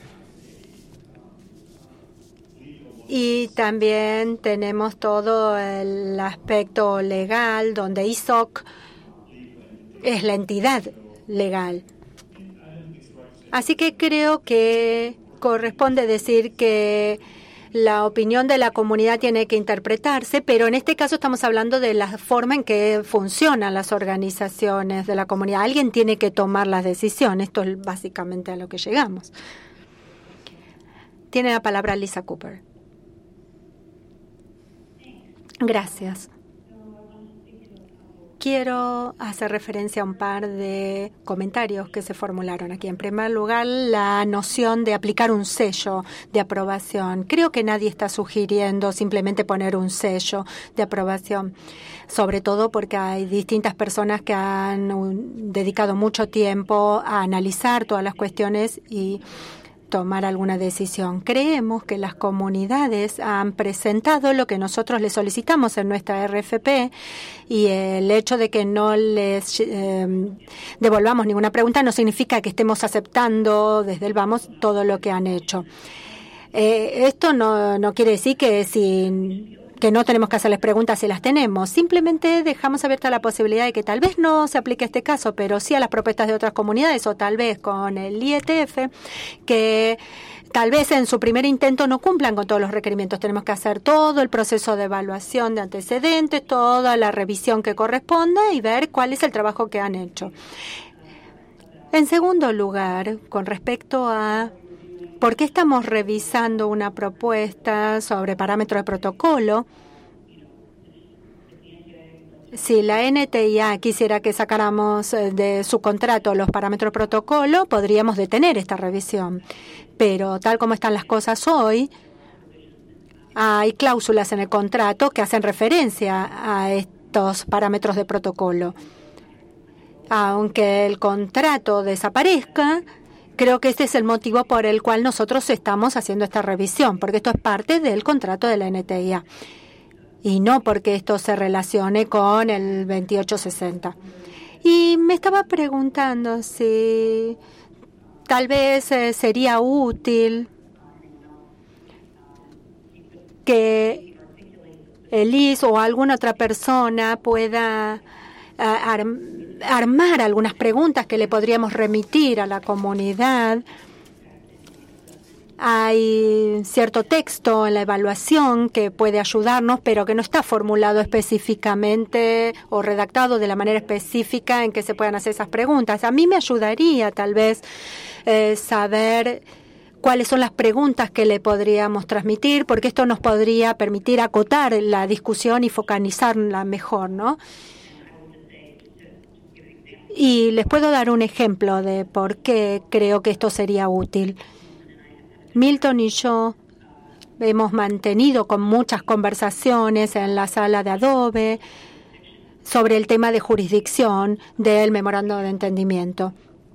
Speaker 2: y también tenemos todo el aspecto legal donde I S O C es la entidad legal. Así que creo que corresponde decir que la opinión de la comunidad tiene que interpretarse, pero en este caso estamos hablando de la forma en que funcionan las organizaciones de la comunidad. Alguien tiene que tomar las decisiones. Esto es básicamente a lo que llegamos. Tiene la palabra Lisa Cooper. Gracias. Quiero hacer referencia a un par de comentarios que se formularon aquí. En primer lugar, la noción de aplicar un sello de aprobación. Creo que nadie está sugiriendo simplemente poner un sello de aprobación, sobre todo porque hay distintas personas que han dedicado mucho tiempo a analizar todas las cuestiones y tomar alguna decisión. Creemos que las comunidades han presentado lo que nosotros les solicitamos en nuestra R F P y el hecho de que no les eh, devolvamos ninguna pregunta no significa que estemos aceptando desde el vamos todo lo que han hecho. Eh, esto no, no quiere decir que si que no tenemos que hacerles preguntas si las tenemos. Simplemente dejamos abierta la posibilidad de que tal vez no se aplique este caso, pero sí a las propuestas de otras comunidades o tal vez con el I E T F, que tal vez en su primer intento no cumplan con todos los requerimientos. Tenemos que hacer todo el proceso de evaluación de antecedentes, toda la revisión que corresponda y ver cuál es el trabajo que han hecho. En segundo lugar, con respecto a ¿por qué estamos revisando una propuesta sobre parámetros de protocolo? Si la N T I A quisiera que sacáramos de su contrato los parámetros de protocolo, podríamos detener esta revisión. Pero tal como están las cosas hoy, hay cláusulas en el contrato que hacen referencia a estos parámetros de protocolo. Aunque el contrato desaparezca, creo que este es el motivo por el cual nosotros estamos haciendo esta revisión, porque esto es parte del contrato de la N T I A y no porque esto se relacione con el veintiocho sesenta. Y me estaba preguntando si tal vez eh, sería útil que Elise o alguna otra persona pueda armar algunas preguntas que le podríamos remitir a la comunidad. Hay cierto texto en la evaluación que puede ayudarnos, pero que no está formulado específicamente o redactado de la manera específica en que se puedan hacer esas preguntas. A mí me ayudaría tal vez eh, saber cuáles son las preguntas que le podríamos transmitir, porque esto nos podría permitir acotar la discusión y focalizarla mejor, ¿no? Y les puedo dar un ejemplo de por qué creo que esto sería útil. Milton y yo hemos mantenido con muchas conversaciones en la sala de Adobe sobre el tema de jurisdicción del memorando de entendimiento.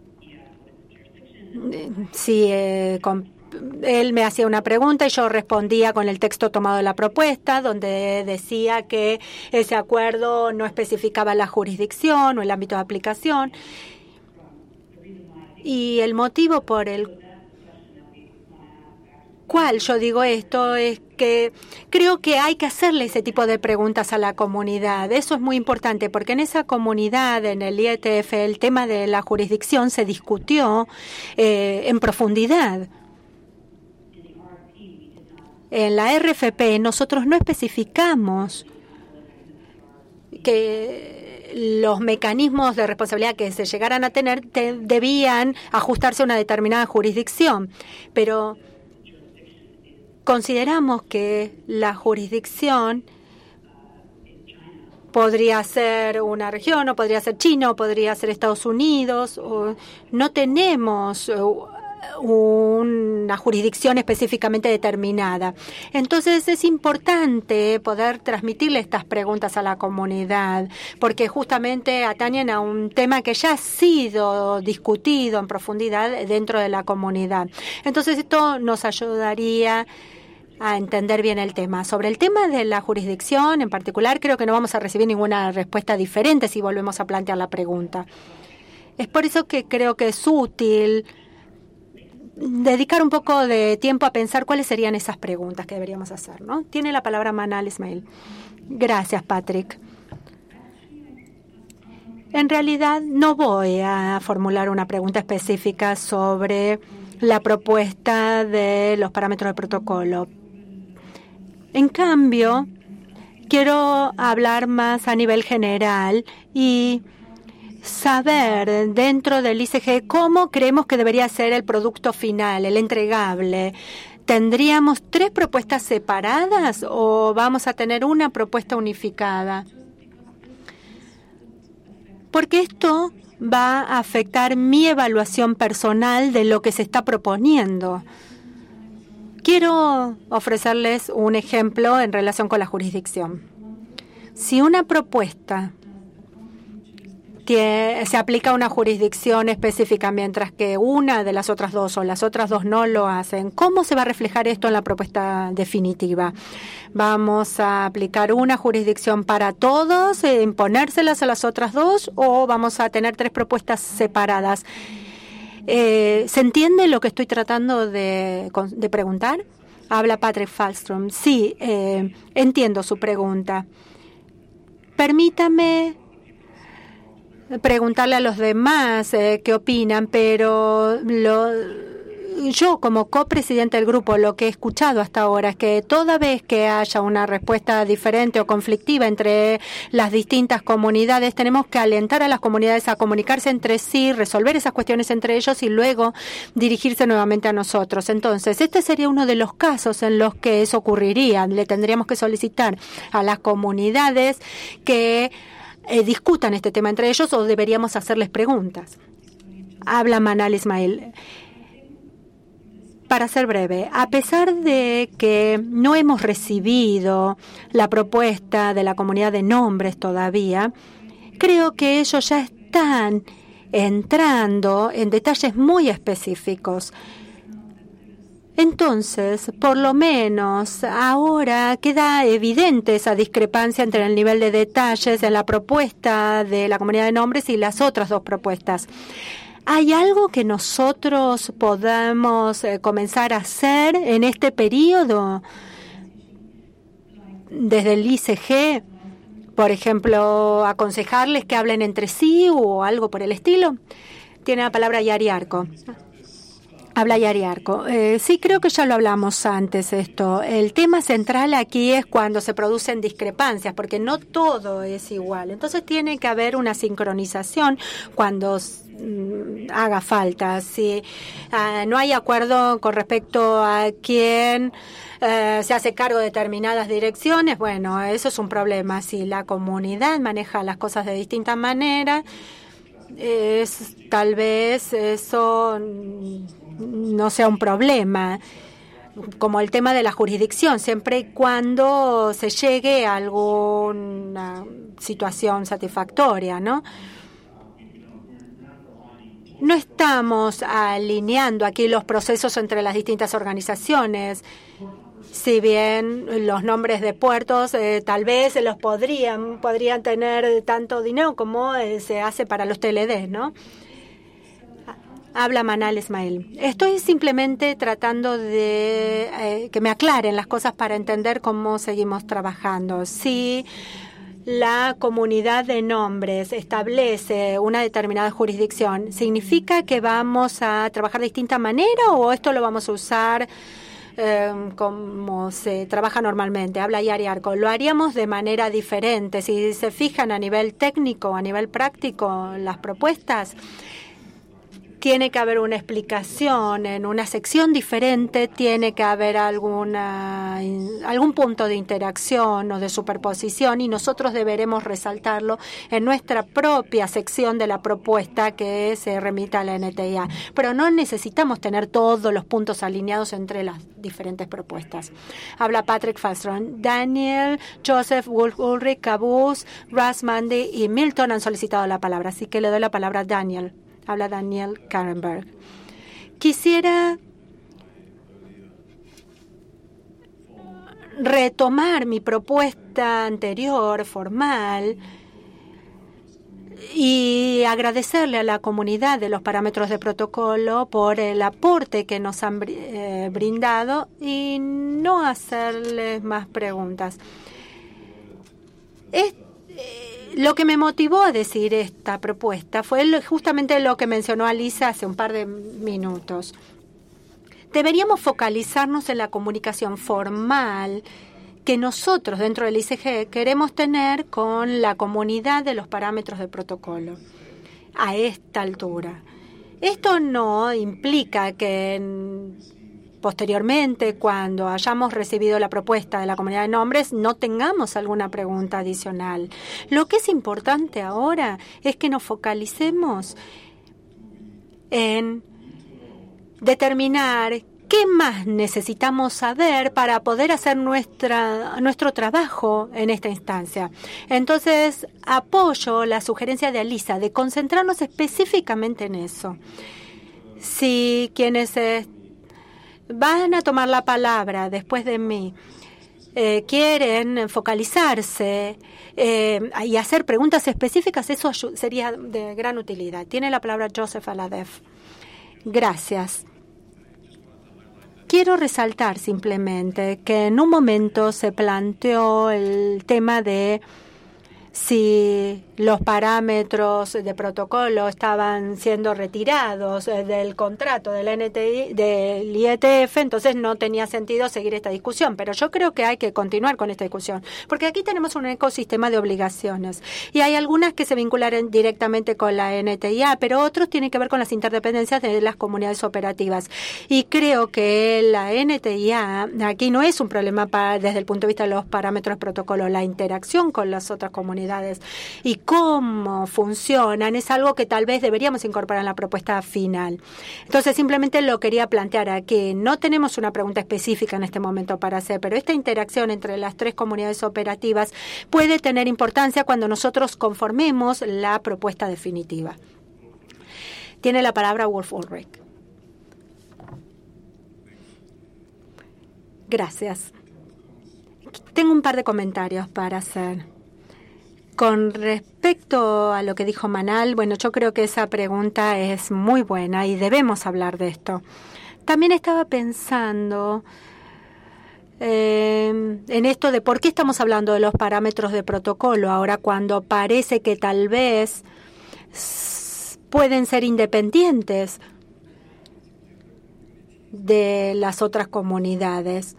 Speaker 2: Sí, eh, con él me hacía una pregunta y yo respondía con el texto tomado de la propuesta, donde decía que ese acuerdo no especificaba la jurisdicción o el ámbito de aplicación. Y el motivo por el cual yo digo esto es que creo que hay que hacerle ese tipo de preguntas a la comunidad. Eso es muy importante porque en esa comunidad, en el I E T F, el tema de la jurisdicción se discutió eh, en profundidad. En la R F P nosotros no especificamos que los mecanismos de responsabilidad que se llegaran a tener te, debían ajustarse a una determinada jurisdicción, pero consideramos que la jurisdicción podría ser una región, o podría ser China, o podría ser Estados Unidos. O no tenemos una jurisdicción específicamente determinada. Entonces es importante poder transmitirle estas preguntas a la comunidad, porque justamente atañen a un tema que ya ha sido discutido en profundidad dentro de la comunidad. Entonces esto nos ayudaría a entender bien el tema. Sobre el tema de la jurisdicción en particular, creo que no vamos a recibir ninguna respuesta diferente si volvemos a plantear la pregunta. Es por eso que creo que es útil dedicar un poco de tiempo a pensar cuáles serían esas preguntas que deberíamos hacer, ¿no? Tiene la palabra Manal Ismail. Gracias, Patrick. En realidad no voy a formular una pregunta específica sobre la propuesta de los parámetros de protocolo, En cambio, quiero hablar más a nivel general y saber dentro del I C G cómo creemos que debería ser el producto final, el entregable. ¿Tendríamos tres propuestas separadas o vamos a tener una propuesta unificada? Porque esto va a afectar mi evaluación personal de lo que se está proponiendo. Quiero ofrecerles un ejemplo en relación con la jurisdicción. Si una propuesta que se aplica a una jurisdicción específica, mientras que una de las otras dos o las otras dos no lo hacen, ¿cómo se va a reflejar esto en la propuesta definitiva? ¿Vamos a aplicar una jurisdicción para todos, e imponérselas a las otras dos, o vamos a tener tres propuestas separadas? Eh, ¿Se entiende lo que estoy tratando de, de preguntar? Habla Patrick Falstrom. Sí, eh, entiendo su pregunta. Permítame preguntarle a los demás eh, qué opinan, pero lo, yo como copresidente del grupo lo que he escuchado hasta ahora es que toda vez que haya una respuesta diferente o conflictiva entre las distintas comunidades, tenemos que alentar a las comunidades a comunicarse entre sí, resolver esas cuestiones entre ellos y luego dirigirse nuevamente a nosotros. Entonces, este sería uno de los casos en los que eso ocurriría. Le tendríamos que solicitar a las comunidades que Eh, discutan este tema entre ellos o deberíamos hacerles preguntas. Habla Manal Ismail. Para ser breve, a pesar de que no hemos recibido la propuesta de la comunidad de nombres todavía, creo que ellos ya están entrando en detalles muy específicos. Entonces, por lo menos ahora queda evidente esa discrepancia entre el nivel de detalles en la propuesta de la comunidad de nombres y las otras dos propuestas. ¿Hay algo que nosotros podamos eh, comenzar a hacer en este periodo desde el I C G? Por ejemplo, aconsejarles que hablen entre sí o algo por el estilo. Tiene la palabra Yari Arco. Habla Yari Arco. Eh, sí, creo que ya lo hablamos antes esto. El tema central aquí es cuando se producen discrepancias, porque no todo es igual. Entonces tiene que haber una sincronización cuando mm, haga falta. Si uh, no hay acuerdo con respecto a quién uh, se hace cargo de determinadas direcciones, bueno, eso es un problema. Si la comunidad maneja las cosas de distinta manera, es tal vez eso no sea un problema, como el tema de la jurisdicción, siempre y cuando se llegue a alguna situación satisfactoria, ¿no? No estamos alineando aquí los procesos entre las distintas organizaciones. Si bien los nombres de puertos eh, tal vez los podrían podrían tener tanto dinero como eh, se hace para los T L D, ¿no? Habla Manal Ismail. Estoy simplemente tratando de eh, que me aclaren las cosas para entender cómo seguimos trabajando. Si la comunidad de nombres establece una determinada jurisdicción, ¿significa que vamos a trabajar de distinta manera o esto lo vamos a usar eh, como se trabaja normalmente? Habla Yari Arco. Lo haríamos de manera diferente. Si se fijan a nivel técnico, a nivel práctico, las propuestas, tiene que haber una explicación en una sección diferente, tiene que haber alguna algún punto de interacción o de superposición y nosotros deberemos resaltarlo en nuestra propia sección de la propuesta que se remita a la N T I A. Pero no necesitamos tener todos los puntos alineados entre las diferentes propuestas. Habla Patrick Falstrom. Daniel, Joseph, Wolf Ulrich, Cabuz, Russ Mandy y Milton han solicitado la palabra, así que le doy la palabra a Daniel. Habla Daniel Karenberg. Quisiera retomar mi propuesta anterior, formal, y agradecerle a la comunidad de los parámetros de protocolo por el aporte que nos han eh, brindado y no hacerles más preguntas. Es, eh, Lo que me motivó a decir esta propuesta fue justamente lo que mencionó Alisa hace un par de minutos. Deberíamos focalizarnos en la comunicación formal que nosotros dentro del I C G queremos tener con la comunidad de los parámetros de protocolo a esta altura. Esto no implica que en, posteriormente, cuando hayamos recibido la propuesta de la comunidad de nombres, no tengamos alguna pregunta adicional. Lo que es importante ahora es que nos focalicemos en determinar qué más necesitamos saber para poder hacer nuestra, nuestro trabajo en esta instancia. Entonces, apoyo la sugerencia de Alisa de concentrarnos específicamente en eso. Si quienes eh, van a tomar la palabra después de mí eh, quieren focalizarse eh, y hacer preguntas específicas, eso sería de gran utilidad. Tiene la palabra Joseph Aladev. Gracias. Quiero resaltar simplemente que en un momento se planteó el tema de si los parámetros de protocolo estaban siendo retirados del contrato del N T I, del I E T F, entonces no tenía sentido seguir esta discusión. Pero yo creo que hay que continuar con esta discusión, porque aquí tenemos un ecosistema de obligaciones y hay algunas que se vinculan directamente con la N T I A, pero otros tienen que ver con las interdependencias de las comunidades operativas. Y creo que la N T I A aquí no es un problema para, desde el punto de vista de los parámetros de protocolo. La interacción con las otras comunidades y cómo funcionan es algo que tal vez deberíamos incorporar en la propuesta final. Entonces, simplemente lo quería plantear aquí. No tenemos una pregunta específica en este momento para hacer, pero esta interacción entre las tres comunidades operativas puede tener importancia cuando nosotros conformemos la propuesta definitiva. Tiene la palabra Wolf Ulrich. Gracias. Tengo un par de comentarios para hacer. Con respecto a lo que dijo Manal, bueno, yo creo que esa pregunta es muy buena y debemos hablar de esto. También estaba pensando eh, en esto de por qué estamos hablando de los parámetros de protocolo ahora cuando parece que tal vez pueden ser independientes de las otras comunidades.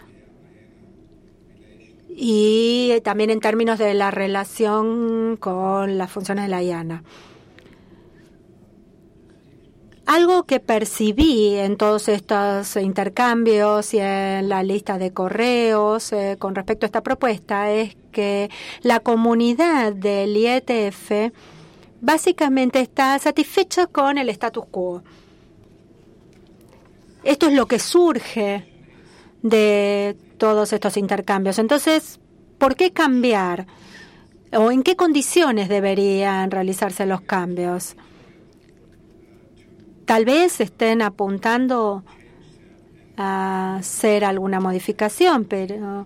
Speaker 2: Y también en términos de la relación con las funciones de la I A N A. Algo que percibí en todos estos intercambios y en la lista de correos eh, con respecto a esta propuesta es que la comunidad del I E T F básicamente está satisfecha con el status quo. Esto es lo que surge de todos estos intercambios. Entonces, ¿por qué cambiar? ¿O en qué condiciones deberían realizarse los cambios? Tal vez estén apuntando a hacer alguna modificación, pero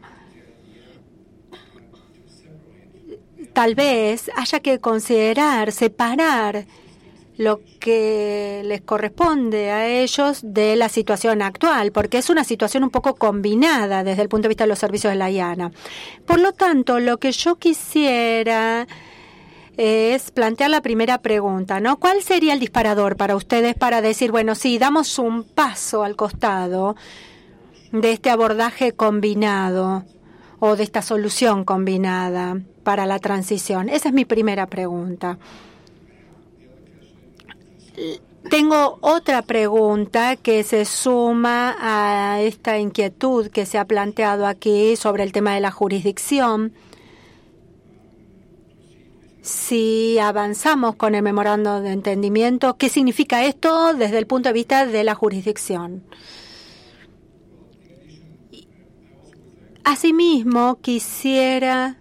Speaker 2: tal vez haya que considerar separar lo que les corresponde a ellos de la situación actual, porque es una situación un poco combinada desde el punto de vista de los servicios de la I A N A. Por lo tanto, lo que yo quisiera es plantear la primera pregunta, ¿no? ¿Cuál sería el disparador para ustedes para decir, bueno, sí, damos un paso al costado de este abordaje combinado o de esta solución combinada para la transición? Esa es mi primera pregunta. Tengo otra pregunta que se suma a esta inquietud que se ha planteado aquí sobre el tema de la jurisdicción. Si avanzamos con el memorando de entendimiento, ¿qué significa esto desde el punto de vista de la jurisdicción? Asimismo, quisiera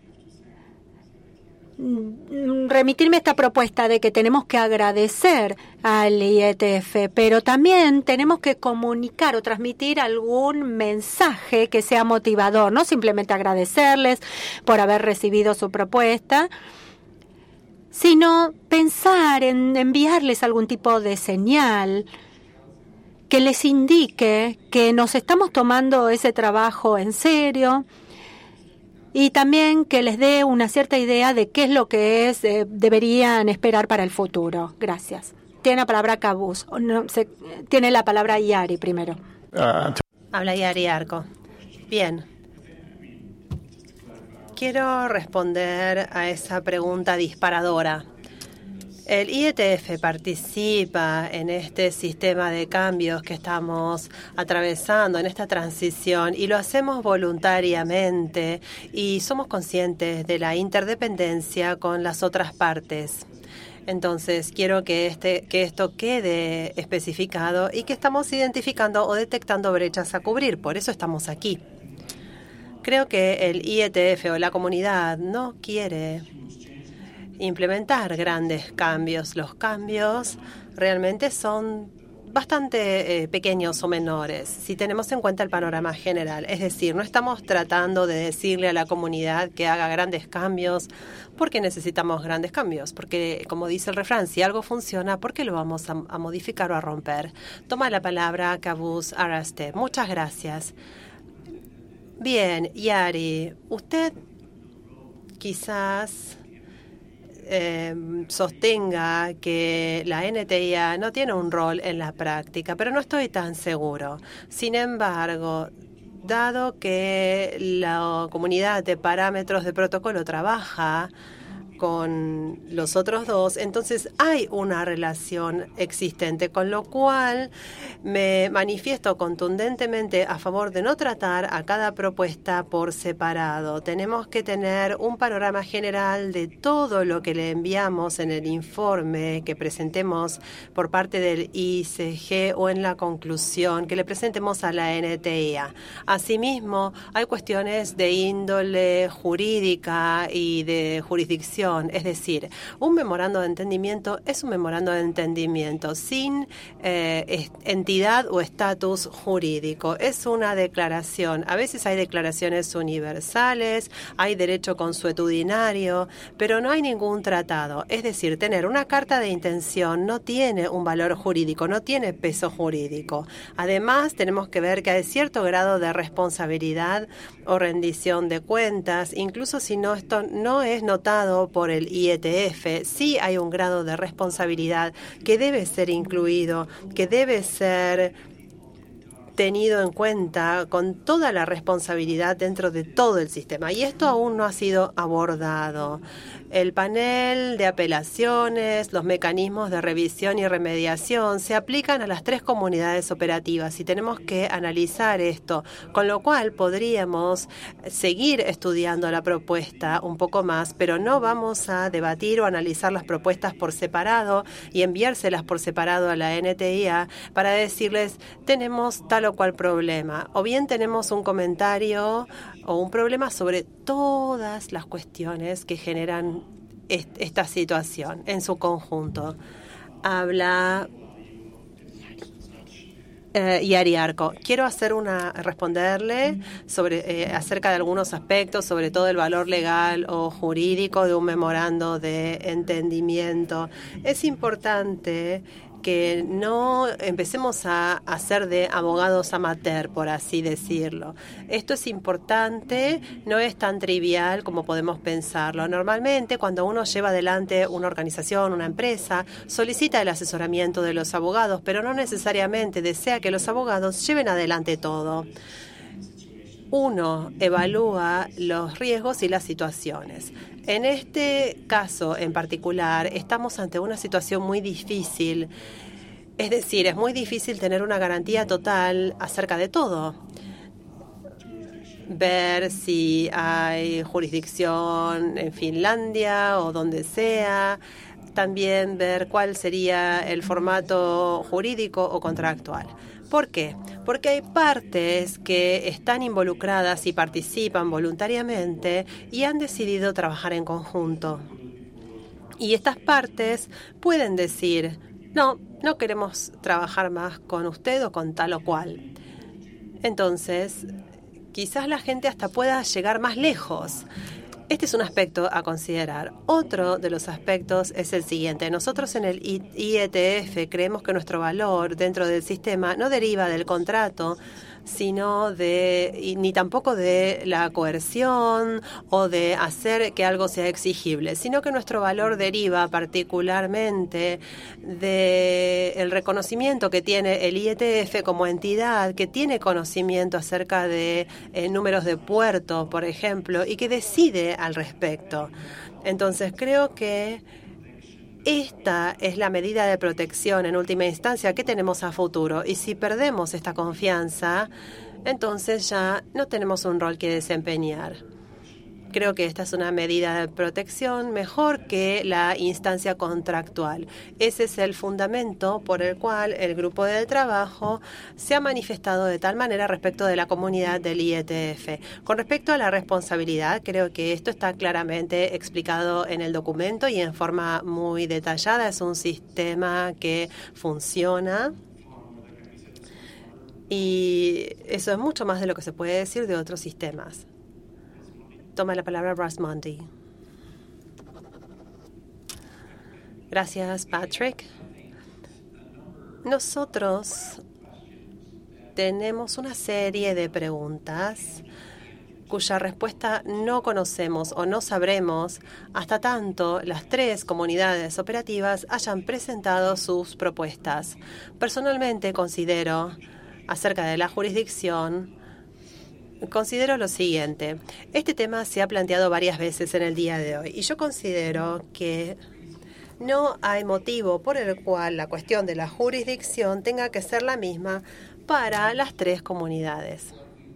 Speaker 2: remitirme a esta propuesta de que tenemos que agradecer al I E T F, pero también tenemos que comunicar o transmitir algún mensaje que sea motivador, no simplemente agradecerles por haber recibido su propuesta, sino pensar en enviarles algún tipo de señal que les indique que nos estamos tomando ese trabajo en serio y también que les dé una cierta idea de qué es lo que es eh, deberían esperar para el futuro. Gracias. Tiene la palabra Cabuz. No, se, tiene la palabra Yari primero.
Speaker 3: Habla Yari Arco. Bien. quiero responder a esa pregunta disparadora. El I E T F participa en este sistema de cambios que estamos atravesando, en esta transición, y lo hacemos voluntariamente y somos conscientes de la interdependencia con las otras partes. Entonces, quiero que, este, que esto quede especificado y que estamos identificando o detectando brechas a cubrir. Por eso estamos aquí. Creo que el I E T F o la comunidad no quiere implementar grandes cambios. Los cambios realmente son bastante eh, pequeños o menores, si tenemos en cuenta el panorama general. Es decir, no estamos tratando de decirle a la comunidad que haga grandes cambios porque necesitamos grandes cambios. Porque, como dice el refrán, si algo funciona, ¿por qué lo vamos a, a modificar o a romper? Toma la palabra Qaboos Araste. Muchas gracias. Bien, Yari, usted quizás Eh, sostenga que la N T I A no tiene un rol en la práctica, pero no estoy tan seguro. Sin embargo, dado que la comunidad de parámetros de protocolo trabaja con los otros dos, entonces hay una relación existente, con lo cual me manifiesto contundentemente a favor de no tratar a cada propuesta por separado. Tenemos que tener un panorama general de todo lo que le enviamos en el informe que presentemos por parte del I C G o en la conclusión que le presentemos a la N T I A. Asimismo, hay cuestiones de índole jurídica y de jurisdicción. Es decir, un memorando de entendimiento es un memorando de entendimiento sin eh, entidad o estatus jurídico. Es una declaración. A veces hay declaraciones universales, hay derecho consuetudinario, pero no hay ningún tratado. Es decir, tener una carta de intención no tiene un valor jurídico, no tiene peso jurídico. Además, tenemos que ver que hay cierto grado de responsabilidad o rendición de cuentas, incluso si no esto no es notado por el I E T F, sí hay un grado de responsabilidad que debe ser incluido, que debe ser tenido en cuenta con toda la responsabilidad dentro de todo el sistema. Y esto aún no ha sido abordado. El panel de apelaciones, los mecanismos de revisión y remediación se aplican a las tres comunidades operativas y tenemos que analizar esto, con lo cual podríamos seguir estudiando la propuesta un poco más, pero no vamos a debatir o analizar las propuestas por separado y enviárselas por separado a la N T I A para decirles tenemos tal o cual problema, o bien tenemos un comentario o un problema sobre todas las cuestiones que generan est esta situación en su conjunto. Habla eh, Yari Arco. Quiero hacer una responderle sobre eh, acerca de algunos aspectos, sobre todo el valor legal o jurídico de un memorando de entendimiento. Es importante que no empecemos a hacer de abogados amateur, por así decirlo. Esto es importante, no es tan trivial como podemos pensarlo. Normalmente, cuando uno lleva adelante una organización, una empresa, solicita el asesoramiento de los abogados, pero no necesariamente desea que los abogados lleven adelante todo. Uno evalúa los riesgos y las situaciones. En este caso en particular, estamos ante una situación muy difícil. Es decir, es muy difícil tener una garantía total acerca de todo. Ver si hay jurisdicción en Finlandia o donde sea. También ver cuál sería el formato jurídico o contractual. ¿Por qué? Porque hay partes que están involucradas y participan voluntariamente y han decidido trabajar en conjunto. Y estas partes pueden decir, no, no queremos trabajar más con usted o con tal o cual. Entonces, quizás la gente hasta pueda llegar más lejos. Este es un aspecto a considerar. Otro de los aspectos es el siguiente. Nosotros en el I E T F creemos que nuestro valor dentro del sistema no deriva del contrato, sino de, y ni tampoco de la coerción o de hacer que algo sea exigible, sino que nuestro valor deriva particularmente del reconocimiento que tiene el I E T F como entidad que tiene conocimiento acerca de eh, números de puertos, por ejemplo, y que decide al respecto. Entonces, creo que esta es la medida de protección en última instancia que tenemos a futuro. Y si perdemos esta confianza, entonces ya no tenemos un rol que desempeñar. Creo que esta es una medida de protección mejor que la instancia contractual. Ese es el fundamento por el cual el grupo de trabajo se ha manifestado de tal manera respecto de la comunidad del I E T F. Con respecto a la responsabilidad, creo que esto está claramente explicado en el documento y en forma muy detallada. Es un sistema que funciona. Y eso es mucho más de lo que se puede decir de otros sistemas. Toma la palabra Russ Mundy. Gracias, Patrick. Nosotros tenemos una serie de preguntas cuya respuesta no conocemos o no sabremos hasta tanto las tres comunidades operativas hayan presentado sus propuestas. Personalmente considero, acerca de la jurisdicción, Considero lo siguiente. Este tema se ha planteado varias veces en el día de hoy y yo considero que no hay motivo por el cual la cuestión de la jurisdicción tenga que ser la misma para las tres comunidades.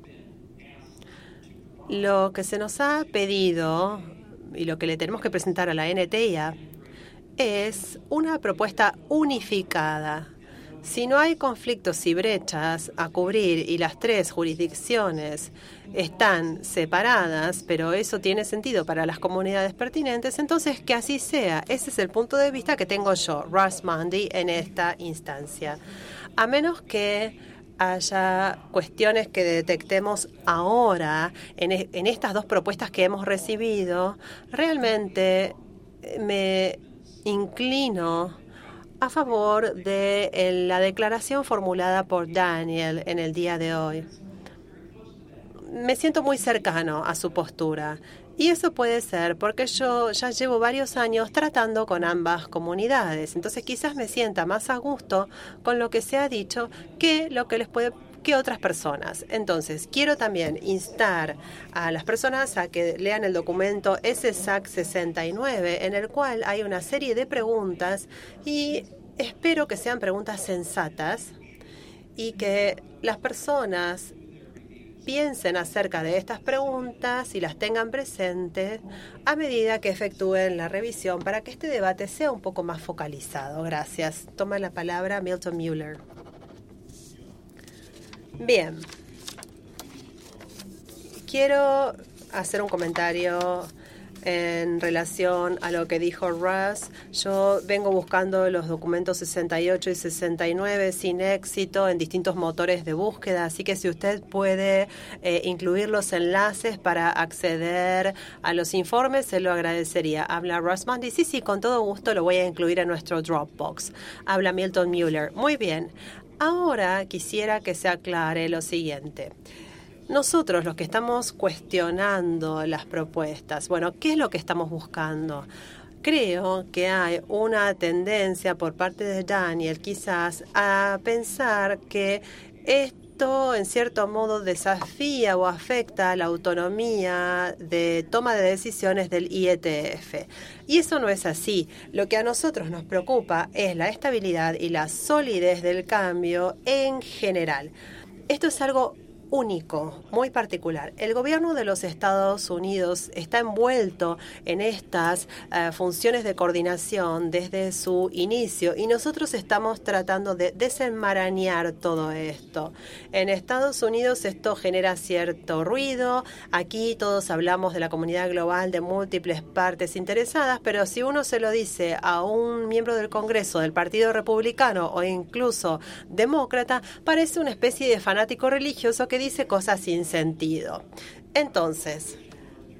Speaker 3: Lo que se nos ha pedido y lo que le tenemos que presentar a la N T I A es una propuesta unificada. Si no hay conflictos y brechas a cubrir y las tres jurisdicciones están separadas, pero eso tiene sentido para las comunidades pertinentes, entonces que así sea. Ese es el punto de vista que tengo yo, Russ Mundy, en esta instancia. A menos que haya cuestiones que detectemos ahora en, en estas dos propuestas que hemos recibido, realmente me inclino a favor de la declaración formulada por Daniel en el día de hoy. Me siento muy cercano a su postura y eso puede ser porque yo ya llevo varios años tratando con ambas comunidades. Entonces quizás me sienta más a gusto con lo que se ha dicho que lo que les puede que otras personas. Entonces, quiero también instar a las personas a que lean el documento S S A C sesenta y nueve, en el cual hay una serie de preguntas y espero que sean preguntas sensatas y que las personas piensen acerca de estas preguntas y las tengan presentes a medida que efectúen la revisión para que este debate sea un poco más focalizado. Gracias. Toma la palabra Milton Mueller. Bien, quiero hacer un comentario en relación a lo que dijo Russ. Yo vengo buscando los documentos sesenta y ocho y sesenta y nueve sin éxito en distintos motores de búsqueda, así que si usted puede eh, incluir los enlaces para acceder a los informes, se lo agradecería. Habla Russ Mundy. Sí, sí, con todo gusto lo voy a incluir en nuestro Dropbox. Habla Milton Mueller. Muy bien. Ahora quisiera que se aclare lo siguiente. Nosotros, los que estamos cuestionando las propuestas, bueno, ¿qué es lo que estamos buscando? Creo que hay una tendencia por parte de Daniel quizás a pensar que esto en cierto modo desafía o afecta la autonomía de toma de decisiones del I E T F. Y eso no es así. Lo que a nosotros nos preocupa es la estabilidad y la solidez del cambio en general. Esto es algo único, muy particular. El gobierno de los Estados Unidos está envuelto en estas uh, funciones de coordinación desde su inicio y nosotros estamos tratando de desenmarañar todo esto. En Estados Unidos esto genera cierto ruido. Aquí todos hablamos de la comunidad global de múltiples partes interesadas, pero si uno se lo dice a un miembro del Congreso del Partido Republicano o incluso demócrata, parece una especie de fanático religioso que dice cosas sin sentido. Entonces,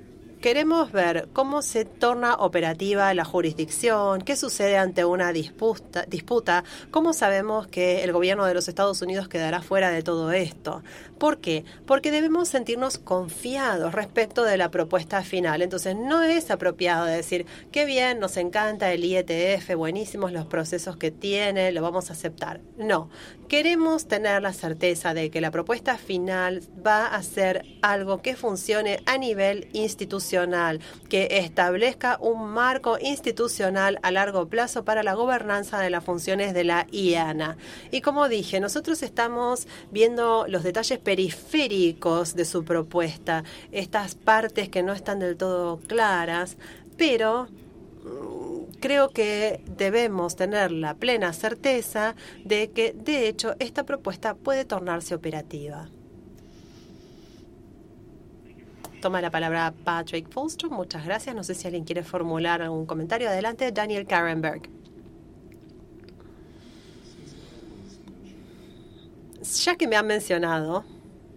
Speaker 3: queremos ver cómo se torna operativa la jurisdicción, qué sucede ante una disputa, disputa, cómo sabemos que el gobierno de los Estados Unidos quedará fuera de todo esto. ¿Por qué? Porque debemos sentirnos confiados respecto de la propuesta final. Entonces, no es apropiado decir, qué bien, nos encanta el I E T F, buenísimos los procesos que tiene, lo vamos a aceptar. No, queremos tener la certeza de que la propuesta final va a ser algo que funcione a nivel institucional, que establezca un marco institucional a largo plazo para la gobernanza de las funciones de la I A N A. Y como dije, nosotros estamos viendo los detalles periféricos de su propuesta, estas partes que no están del todo claras, pero creo que debemos tener la plena certeza de que, de hecho, esta propuesta puede tornarse operativa. Toma la palabra Patrick Folstrom. Muchas gracias. No sé si alguien quiere formular algún comentario. Adelante, Daniel Karenberg. Ya que me han mencionado,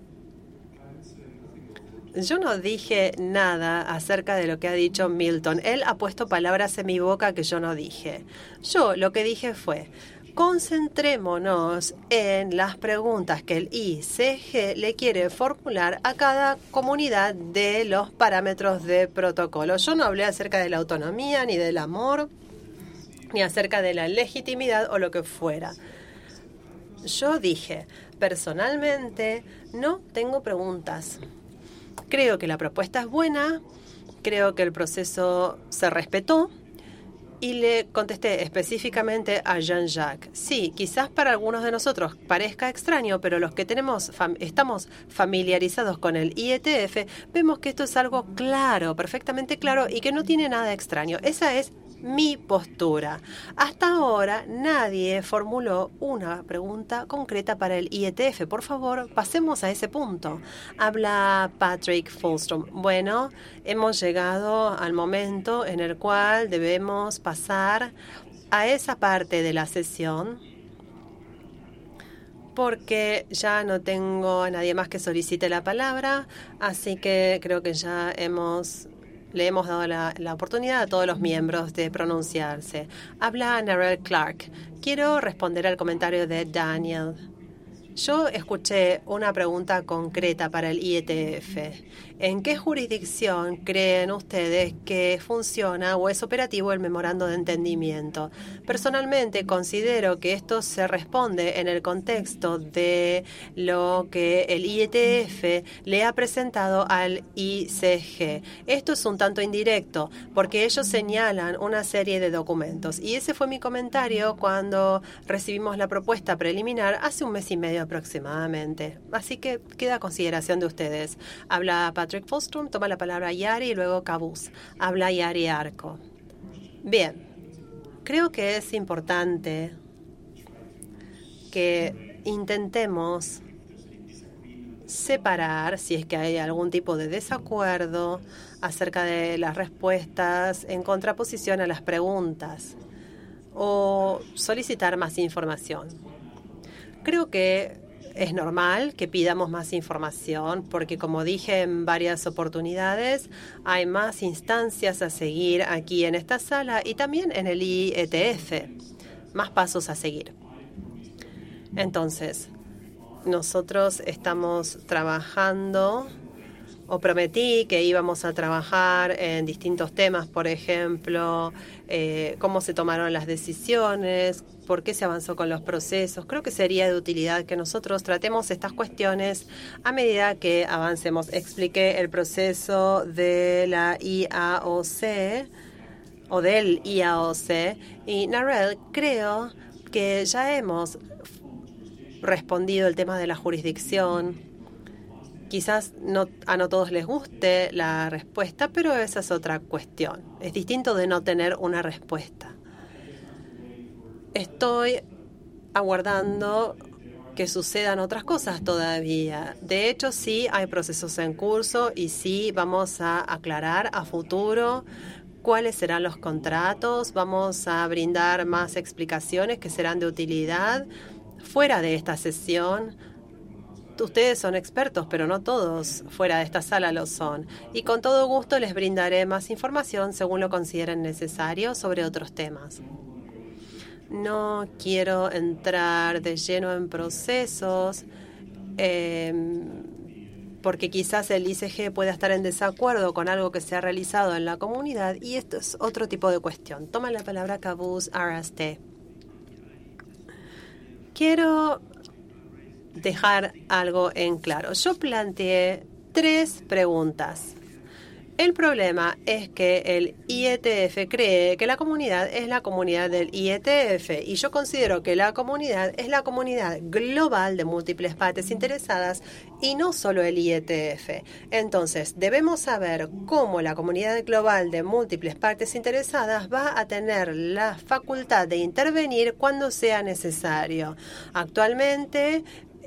Speaker 3: yo no dije nada acerca de lo que ha dicho Milton. Él ha puesto palabras en mi boca que yo no dije. Yo lo que dije fue, concentrémonos en las preguntas que el I C G le quiere formular a cada comunidad de los parámetros de protocolo. Yo no hablé acerca de la autonomía, ni del amor, ni acerca de la legitimidad o lo que fuera. Yo dije, personalmente, no tengo preguntas. Creo que la propuesta es buena, creo que el proceso se respetó y le contesté específicamente a Jean-Jacques. Sí, quizás para algunos de nosotros parezca extraño, pero los que tenemos fam- estamos familiarizados con el I E T F, vemos que esto es algo claro, perfectamente claro y que no tiene nada extraño. Esa es mi postura. Hasta ahora nadie formuló una pregunta concreta para el I E T F. Por favor, pasemos a ese punto. Habla Patrick Folstrom. Bueno, hemos llegado al momento en el cual debemos pasar a esa parte de la sesión porque ya no tengo a nadie más que solicite la palabra, así que creo que ya hemos... Le hemos dado la, la oportunidad a todos los miembros de pronunciarse. Habla Narelle Clark. Quiero responder al comentario de Daniel. Yo escuché una pregunta concreta para el I E T F. ¿En qué jurisdicción creen ustedes que funciona o es operativo el memorando de entendimiento? Personalmente considero que esto se responde en el contexto de lo que el I E T F le ha presentado al I C G. Esto es un tanto indirecto porque ellos señalan una serie de documentos y ese fue mi comentario cuando recibimos la propuesta preliminar hace un mes y medio aproximadamente. Así que queda a consideración de ustedes. Habla Patrick Folstrom, toma la palabra Yari y luego Cabuz. Habla Yari Arco. Bien, creo que es importante que intentemos separar, si es que hay algún tipo de desacuerdo acerca de las respuestas en contraposición a las preguntas o solicitar más información. Creo que es normal que pidamos más información porque, como dije en varias oportunidades, hay más instancias a seguir aquí en esta sala y también en el I E T F, más pasos a seguir. Entonces, nosotros estamos trabajando o prometí que íbamos a trabajar en distintos temas, por ejemplo, eh, cómo se tomaron las decisiones, por qué se avanzó con los procesos. Creo que sería de utilidad que nosotros tratemos estas cuestiones a medida que avancemos. Expliqué el proceso de la I A O C o del I A O C y Narelle, creo que ya hemos respondido el tema de la jurisdicción. Quizás no, a no todos les guste la respuesta, pero esa es otra cuestión. Es distinto de no tener una respuesta. Estoy aguardando que sucedan otras cosas todavía. De hecho, sí hay procesos en curso y sí vamos a aclarar a futuro cuáles serán los contratos. Vamos a brindar más explicaciones que serán de utilidad fuera de esta sesión ustedes son expertos, pero no todos fuera de esta sala lo son. Y con todo gusto les brindaré más información según lo consideren necesario sobre otros temas. No quiero entrar de lleno en procesos, eh, porque quizás el I C G pueda estar en desacuerdo con algo que se ha realizado en la comunidad, y esto es otro tipo de cuestión. Toma la palabra Qaboos Araste. Quiero dejar algo en claro. Yo planteé tres preguntas. El problema es que el I E T F cree que la comunidad es la comunidad del I E T F y yo considero que la comunidad es la comunidad global de múltiples partes interesadas y no solo el I E T F. Entonces, debemos saber cómo la comunidad global de múltiples partes interesadas va a tener la facultad de intervenir cuando sea necesario. Actualmente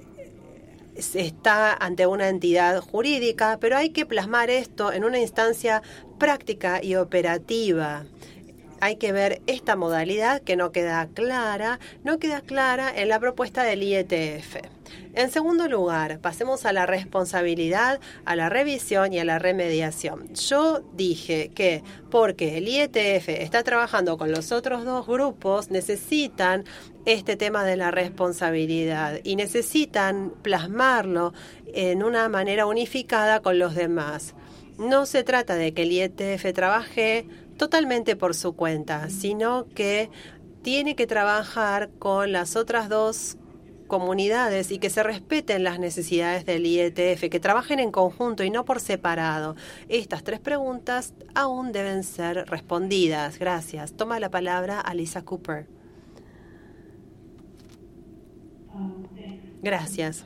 Speaker 3: está ante una entidad jurídica, pero hay que plasmar esto en una instancia práctica y operativa. Hay que ver esta modalidad que no queda clara, no queda clara en la propuesta del I E T F. En segundo lugar, pasemos a la responsabilidad, a la revisión y a la remediación. Yo dije que porque el I E T F está trabajando con los otros dos grupos, necesitan este tema de la responsabilidad y necesitan plasmarlo en una manera unificada con los demás. No se trata de que el I E T F trabaje totalmente por su cuenta, sino que tiene que trabajar con las otras dos comunidades y que se respeten las necesidades del I E T F, que trabajen en conjunto y no por separado. Estas tres preguntas aún deben ser respondidas. Gracias. Toma la palabra Alisa Cooper. Gracias.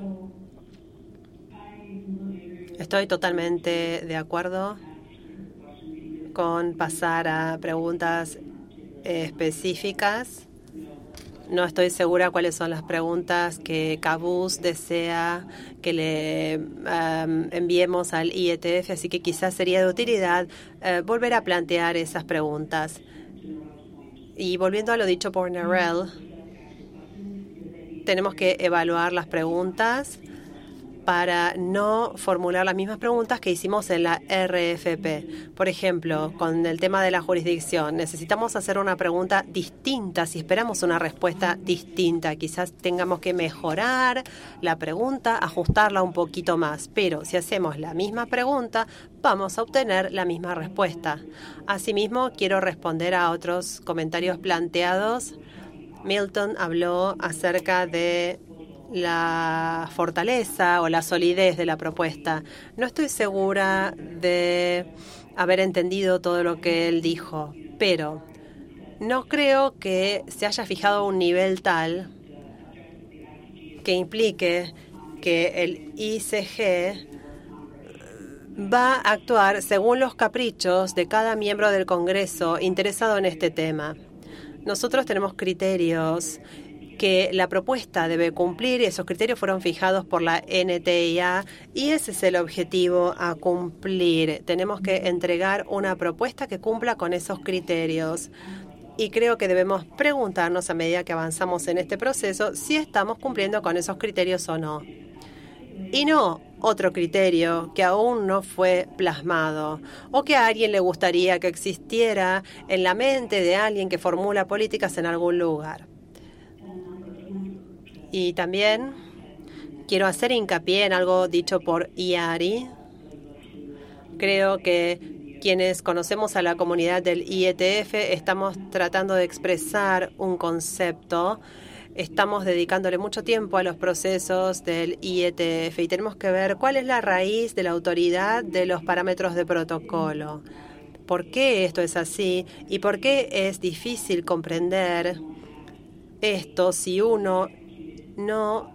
Speaker 3: Estoy totalmente de acuerdo con pasar a preguntas específicas. No estoy segura cuáles son las preguntas que Qaboos desea que le um, enviemos al I E T F, así que quizás sería de utilidad uh, volver a plantear esas preguntas. Y volviendo a lo dicho por Narelle, tenemos que evaluar las preguntas para no formular las mismas preguntas que hicimos en la R F P. Por ejemplo, con el tema de la jurisdicción, necesitamos hacer una pregunta distinta si esperamos una respuesta distinta. Quizás tengamos que mejorar la pregunta, ajustarla un poquito más, pero si hacemos la misma pregunta, vamos a obtener la misma respuesta. Asimismo, quiero responder a otros comentarios planteados. Milton habló acerca de la fortaleza o la solidez de la propuesta. No estoy segura de haber entendido todo lo que él dijo, pero no creo que se haya fijado un nivel tal que implique que el I C G va a actuar según los caprichos de cada miembro del Congreso interesado en este tema. Nosotros tenemos criterios que la propuesta debe cumplir y esos criterios fueron fijados por la N T I A y ese es el objetivo a cumplir. Tenemos que entregar una propuesta que cumpla con esos criterios y creo que debemos preguntarnos a medida que avanzamos en este proceso si estamos cumpliendo con esos criterios o no. Y no otro criterio que aún no fue plasmado o que a alguien le gustaría que existiera en la mente de alguien que formula políticas en algún lugar. Y también quiero hacer hincapié en algo dicho por Iari. Creo que quienes conocemos a la comunidad del I E T F estamos tratando de expresar un concepto. Estamos dedicándole mucho tiempo a los procesos del I E T F y tenemos que ver cuál es la raíz de la autoridad de los parámetros de protocolo. ¿Por qué esto es así? ¿Y por qué es difícil comprender esto si uno no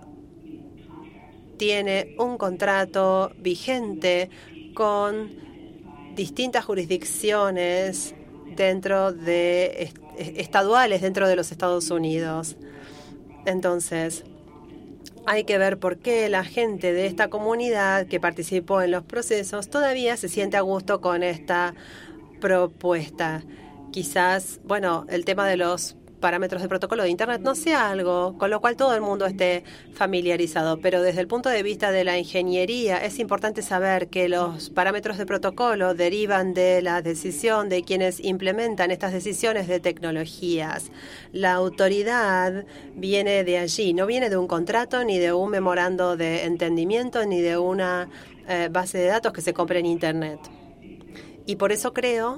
Speaker 3: tiene un contrato vigente con distintas jurisdicciones dentro de est- estaduales dentro de los Estados Unidos? Entonces, hay que ver por qué la gente de esta comunidad que participó en los procesos todavía se siente a gusto con esta propuesta. Quizás, bueno, el tema de los parámetros de protocolo de Internet no sea algo con lo cual todo el mundo esté familiarizado, pero desde el punto de vista de la ingeniería es importante saber que los parámetros de protocolo derivan de la decisión de quienes implementan estas decisiones de tecnologías. La autoridad viene de allí, no viene de un contrato, ni de un memorando de entendimiento, ni de una eh, base de datos que se compre en Internet. Y por eso creo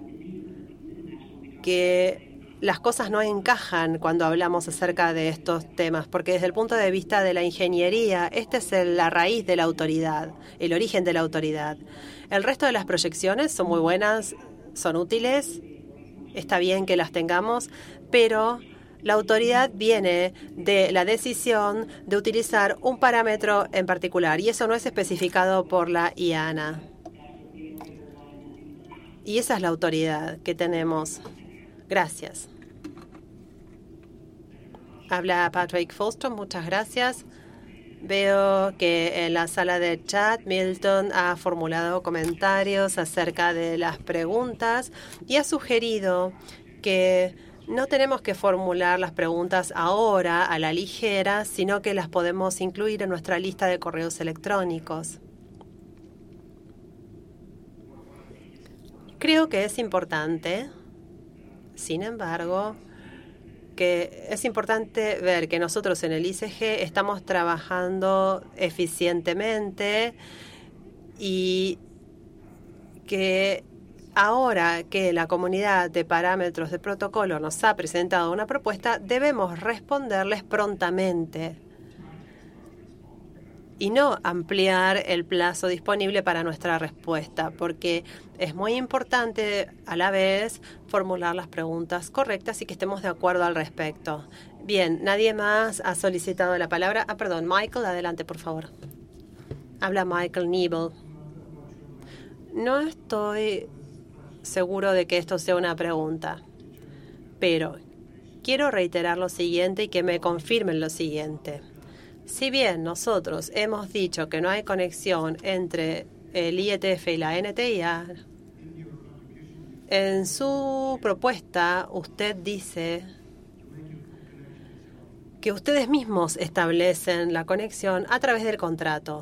Speaker 3: que las cosas no encajan cuando hablamos acerca de estos temas, porque desde el punto de vista de la ingeniería, esta es el, la raíz de la autoridad, el origen de la autoridad. El resto de las proyecciones son muy buenas, son útiles, está bien que las tengamos, pero la autoridad viene de la decisión de utilizar un parámetro en particular, y eso no es especificado por la I A N A. Y esa es la autoridad que tenemos. Gracias. Habla Patrick Folstrom, muchas gracias. Veo que en la sala de chat Milton ha formulado comentarios acerca de las preguntas y ha sugerido que no tenemos que formular las preguntas ahora a la ligera, sino que las podemos incluir en nuestra lista de correos electrónicos. Creo que es importante, sin embargo, que es importante ver que nosotros en el I C G estamos trabajando eficientemente y que ahora que la comunidad de parámetros de protocolo nos ha presentado una propuesta, debemos responderles prontamente y no ampliar el plazo disponible para nuestra respuesta, porque es muy importante a la vez formular las preguntas correctas y que estemos de acuerdo al respecto. Bien, nadie más ha solicitado la palabra. Ah, perdón, Michael, adelante, por favor. Habla Michael Niebel. No estoy seguro de que esto sea una pregunta, pero quiero reiterar lo siguiente y que me confirmen lo siguiente. Si bien nosotros hemos dicho que no hay conexión entre el I E T F y la N T I A, en su propuesta usted dice que ustedes mismos establecen la conexión a través del contrato.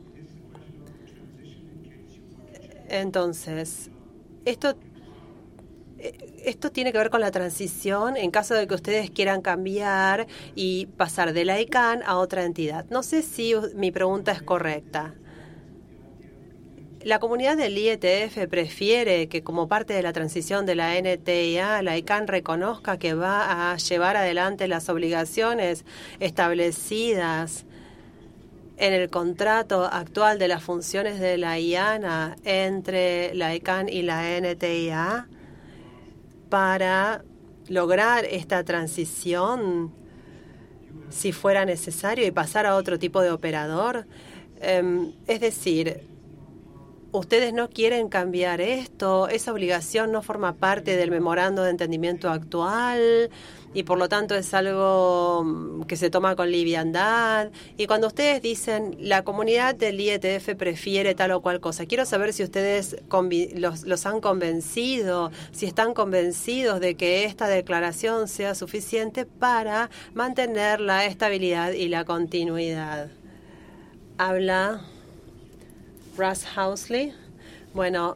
Speaker 3: Entonces, esto Esto tiene que ver con la transición en caso de que ustedes quieran cambiar y pasar de la I C A N a otra entidad. No sé si mi pregunta es correcta. La comunidad del I E T F prefiere que como parte de la transición de la N T I A, la I C A N reconozca que va a llevar adelante las obligaciones establecidas en el contrato actual de las funciones de la I A N A entre la I C A N y la N T I A para lograr esta transición si fuera necesario y pasar a otro tipo de operador. Um, es decir, ustedes no quieren cambiar esto, esa obligación no forma parte del memorando de entendimiento actual y por lo tanto es algo que se toma con liviandad. Y cuando ustedes dicen la comunidad del I E T F prefiere tal o cual cosa, quiero saber si ustedes los, los han convencido, si están convencidos de que esta declaración sea suficiente para mantener la estabilidad y la continuidad. Habla Russ Housley. Bueno,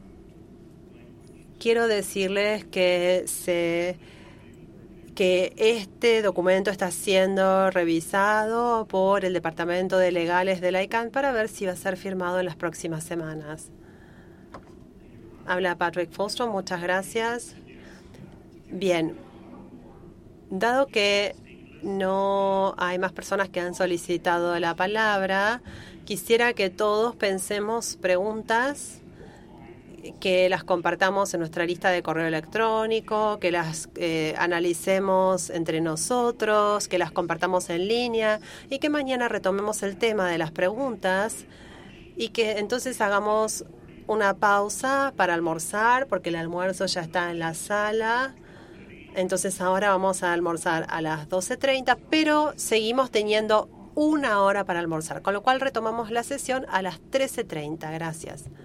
Speaker 3: quiero decirles que se que este documento está siendo revisado por el Departamento de Legales de la I C A N para ver si va a ser firmado en las próximas semanas. Habla Patrick Folstrom, muchas gracias. Bien, dado que no hay más personas que han solicitado la palabra, quisiera que todos pensemos preguntas, que las compartamos en nuestra lista de correo electrónico, que las eh, analicemos entre nosotros, que las compartamos en línea y que mañana retomemos el tema de las preguntas y que entonces hagamos una pausa para almorzar porque el almuerzo ya está en la sala. Entonces ahora vamos a almorzar a las doce treinta, pero seguimos teniendo una hora para almorzar, con lo cual retomamos la sesión a las trece treinta. Gracias.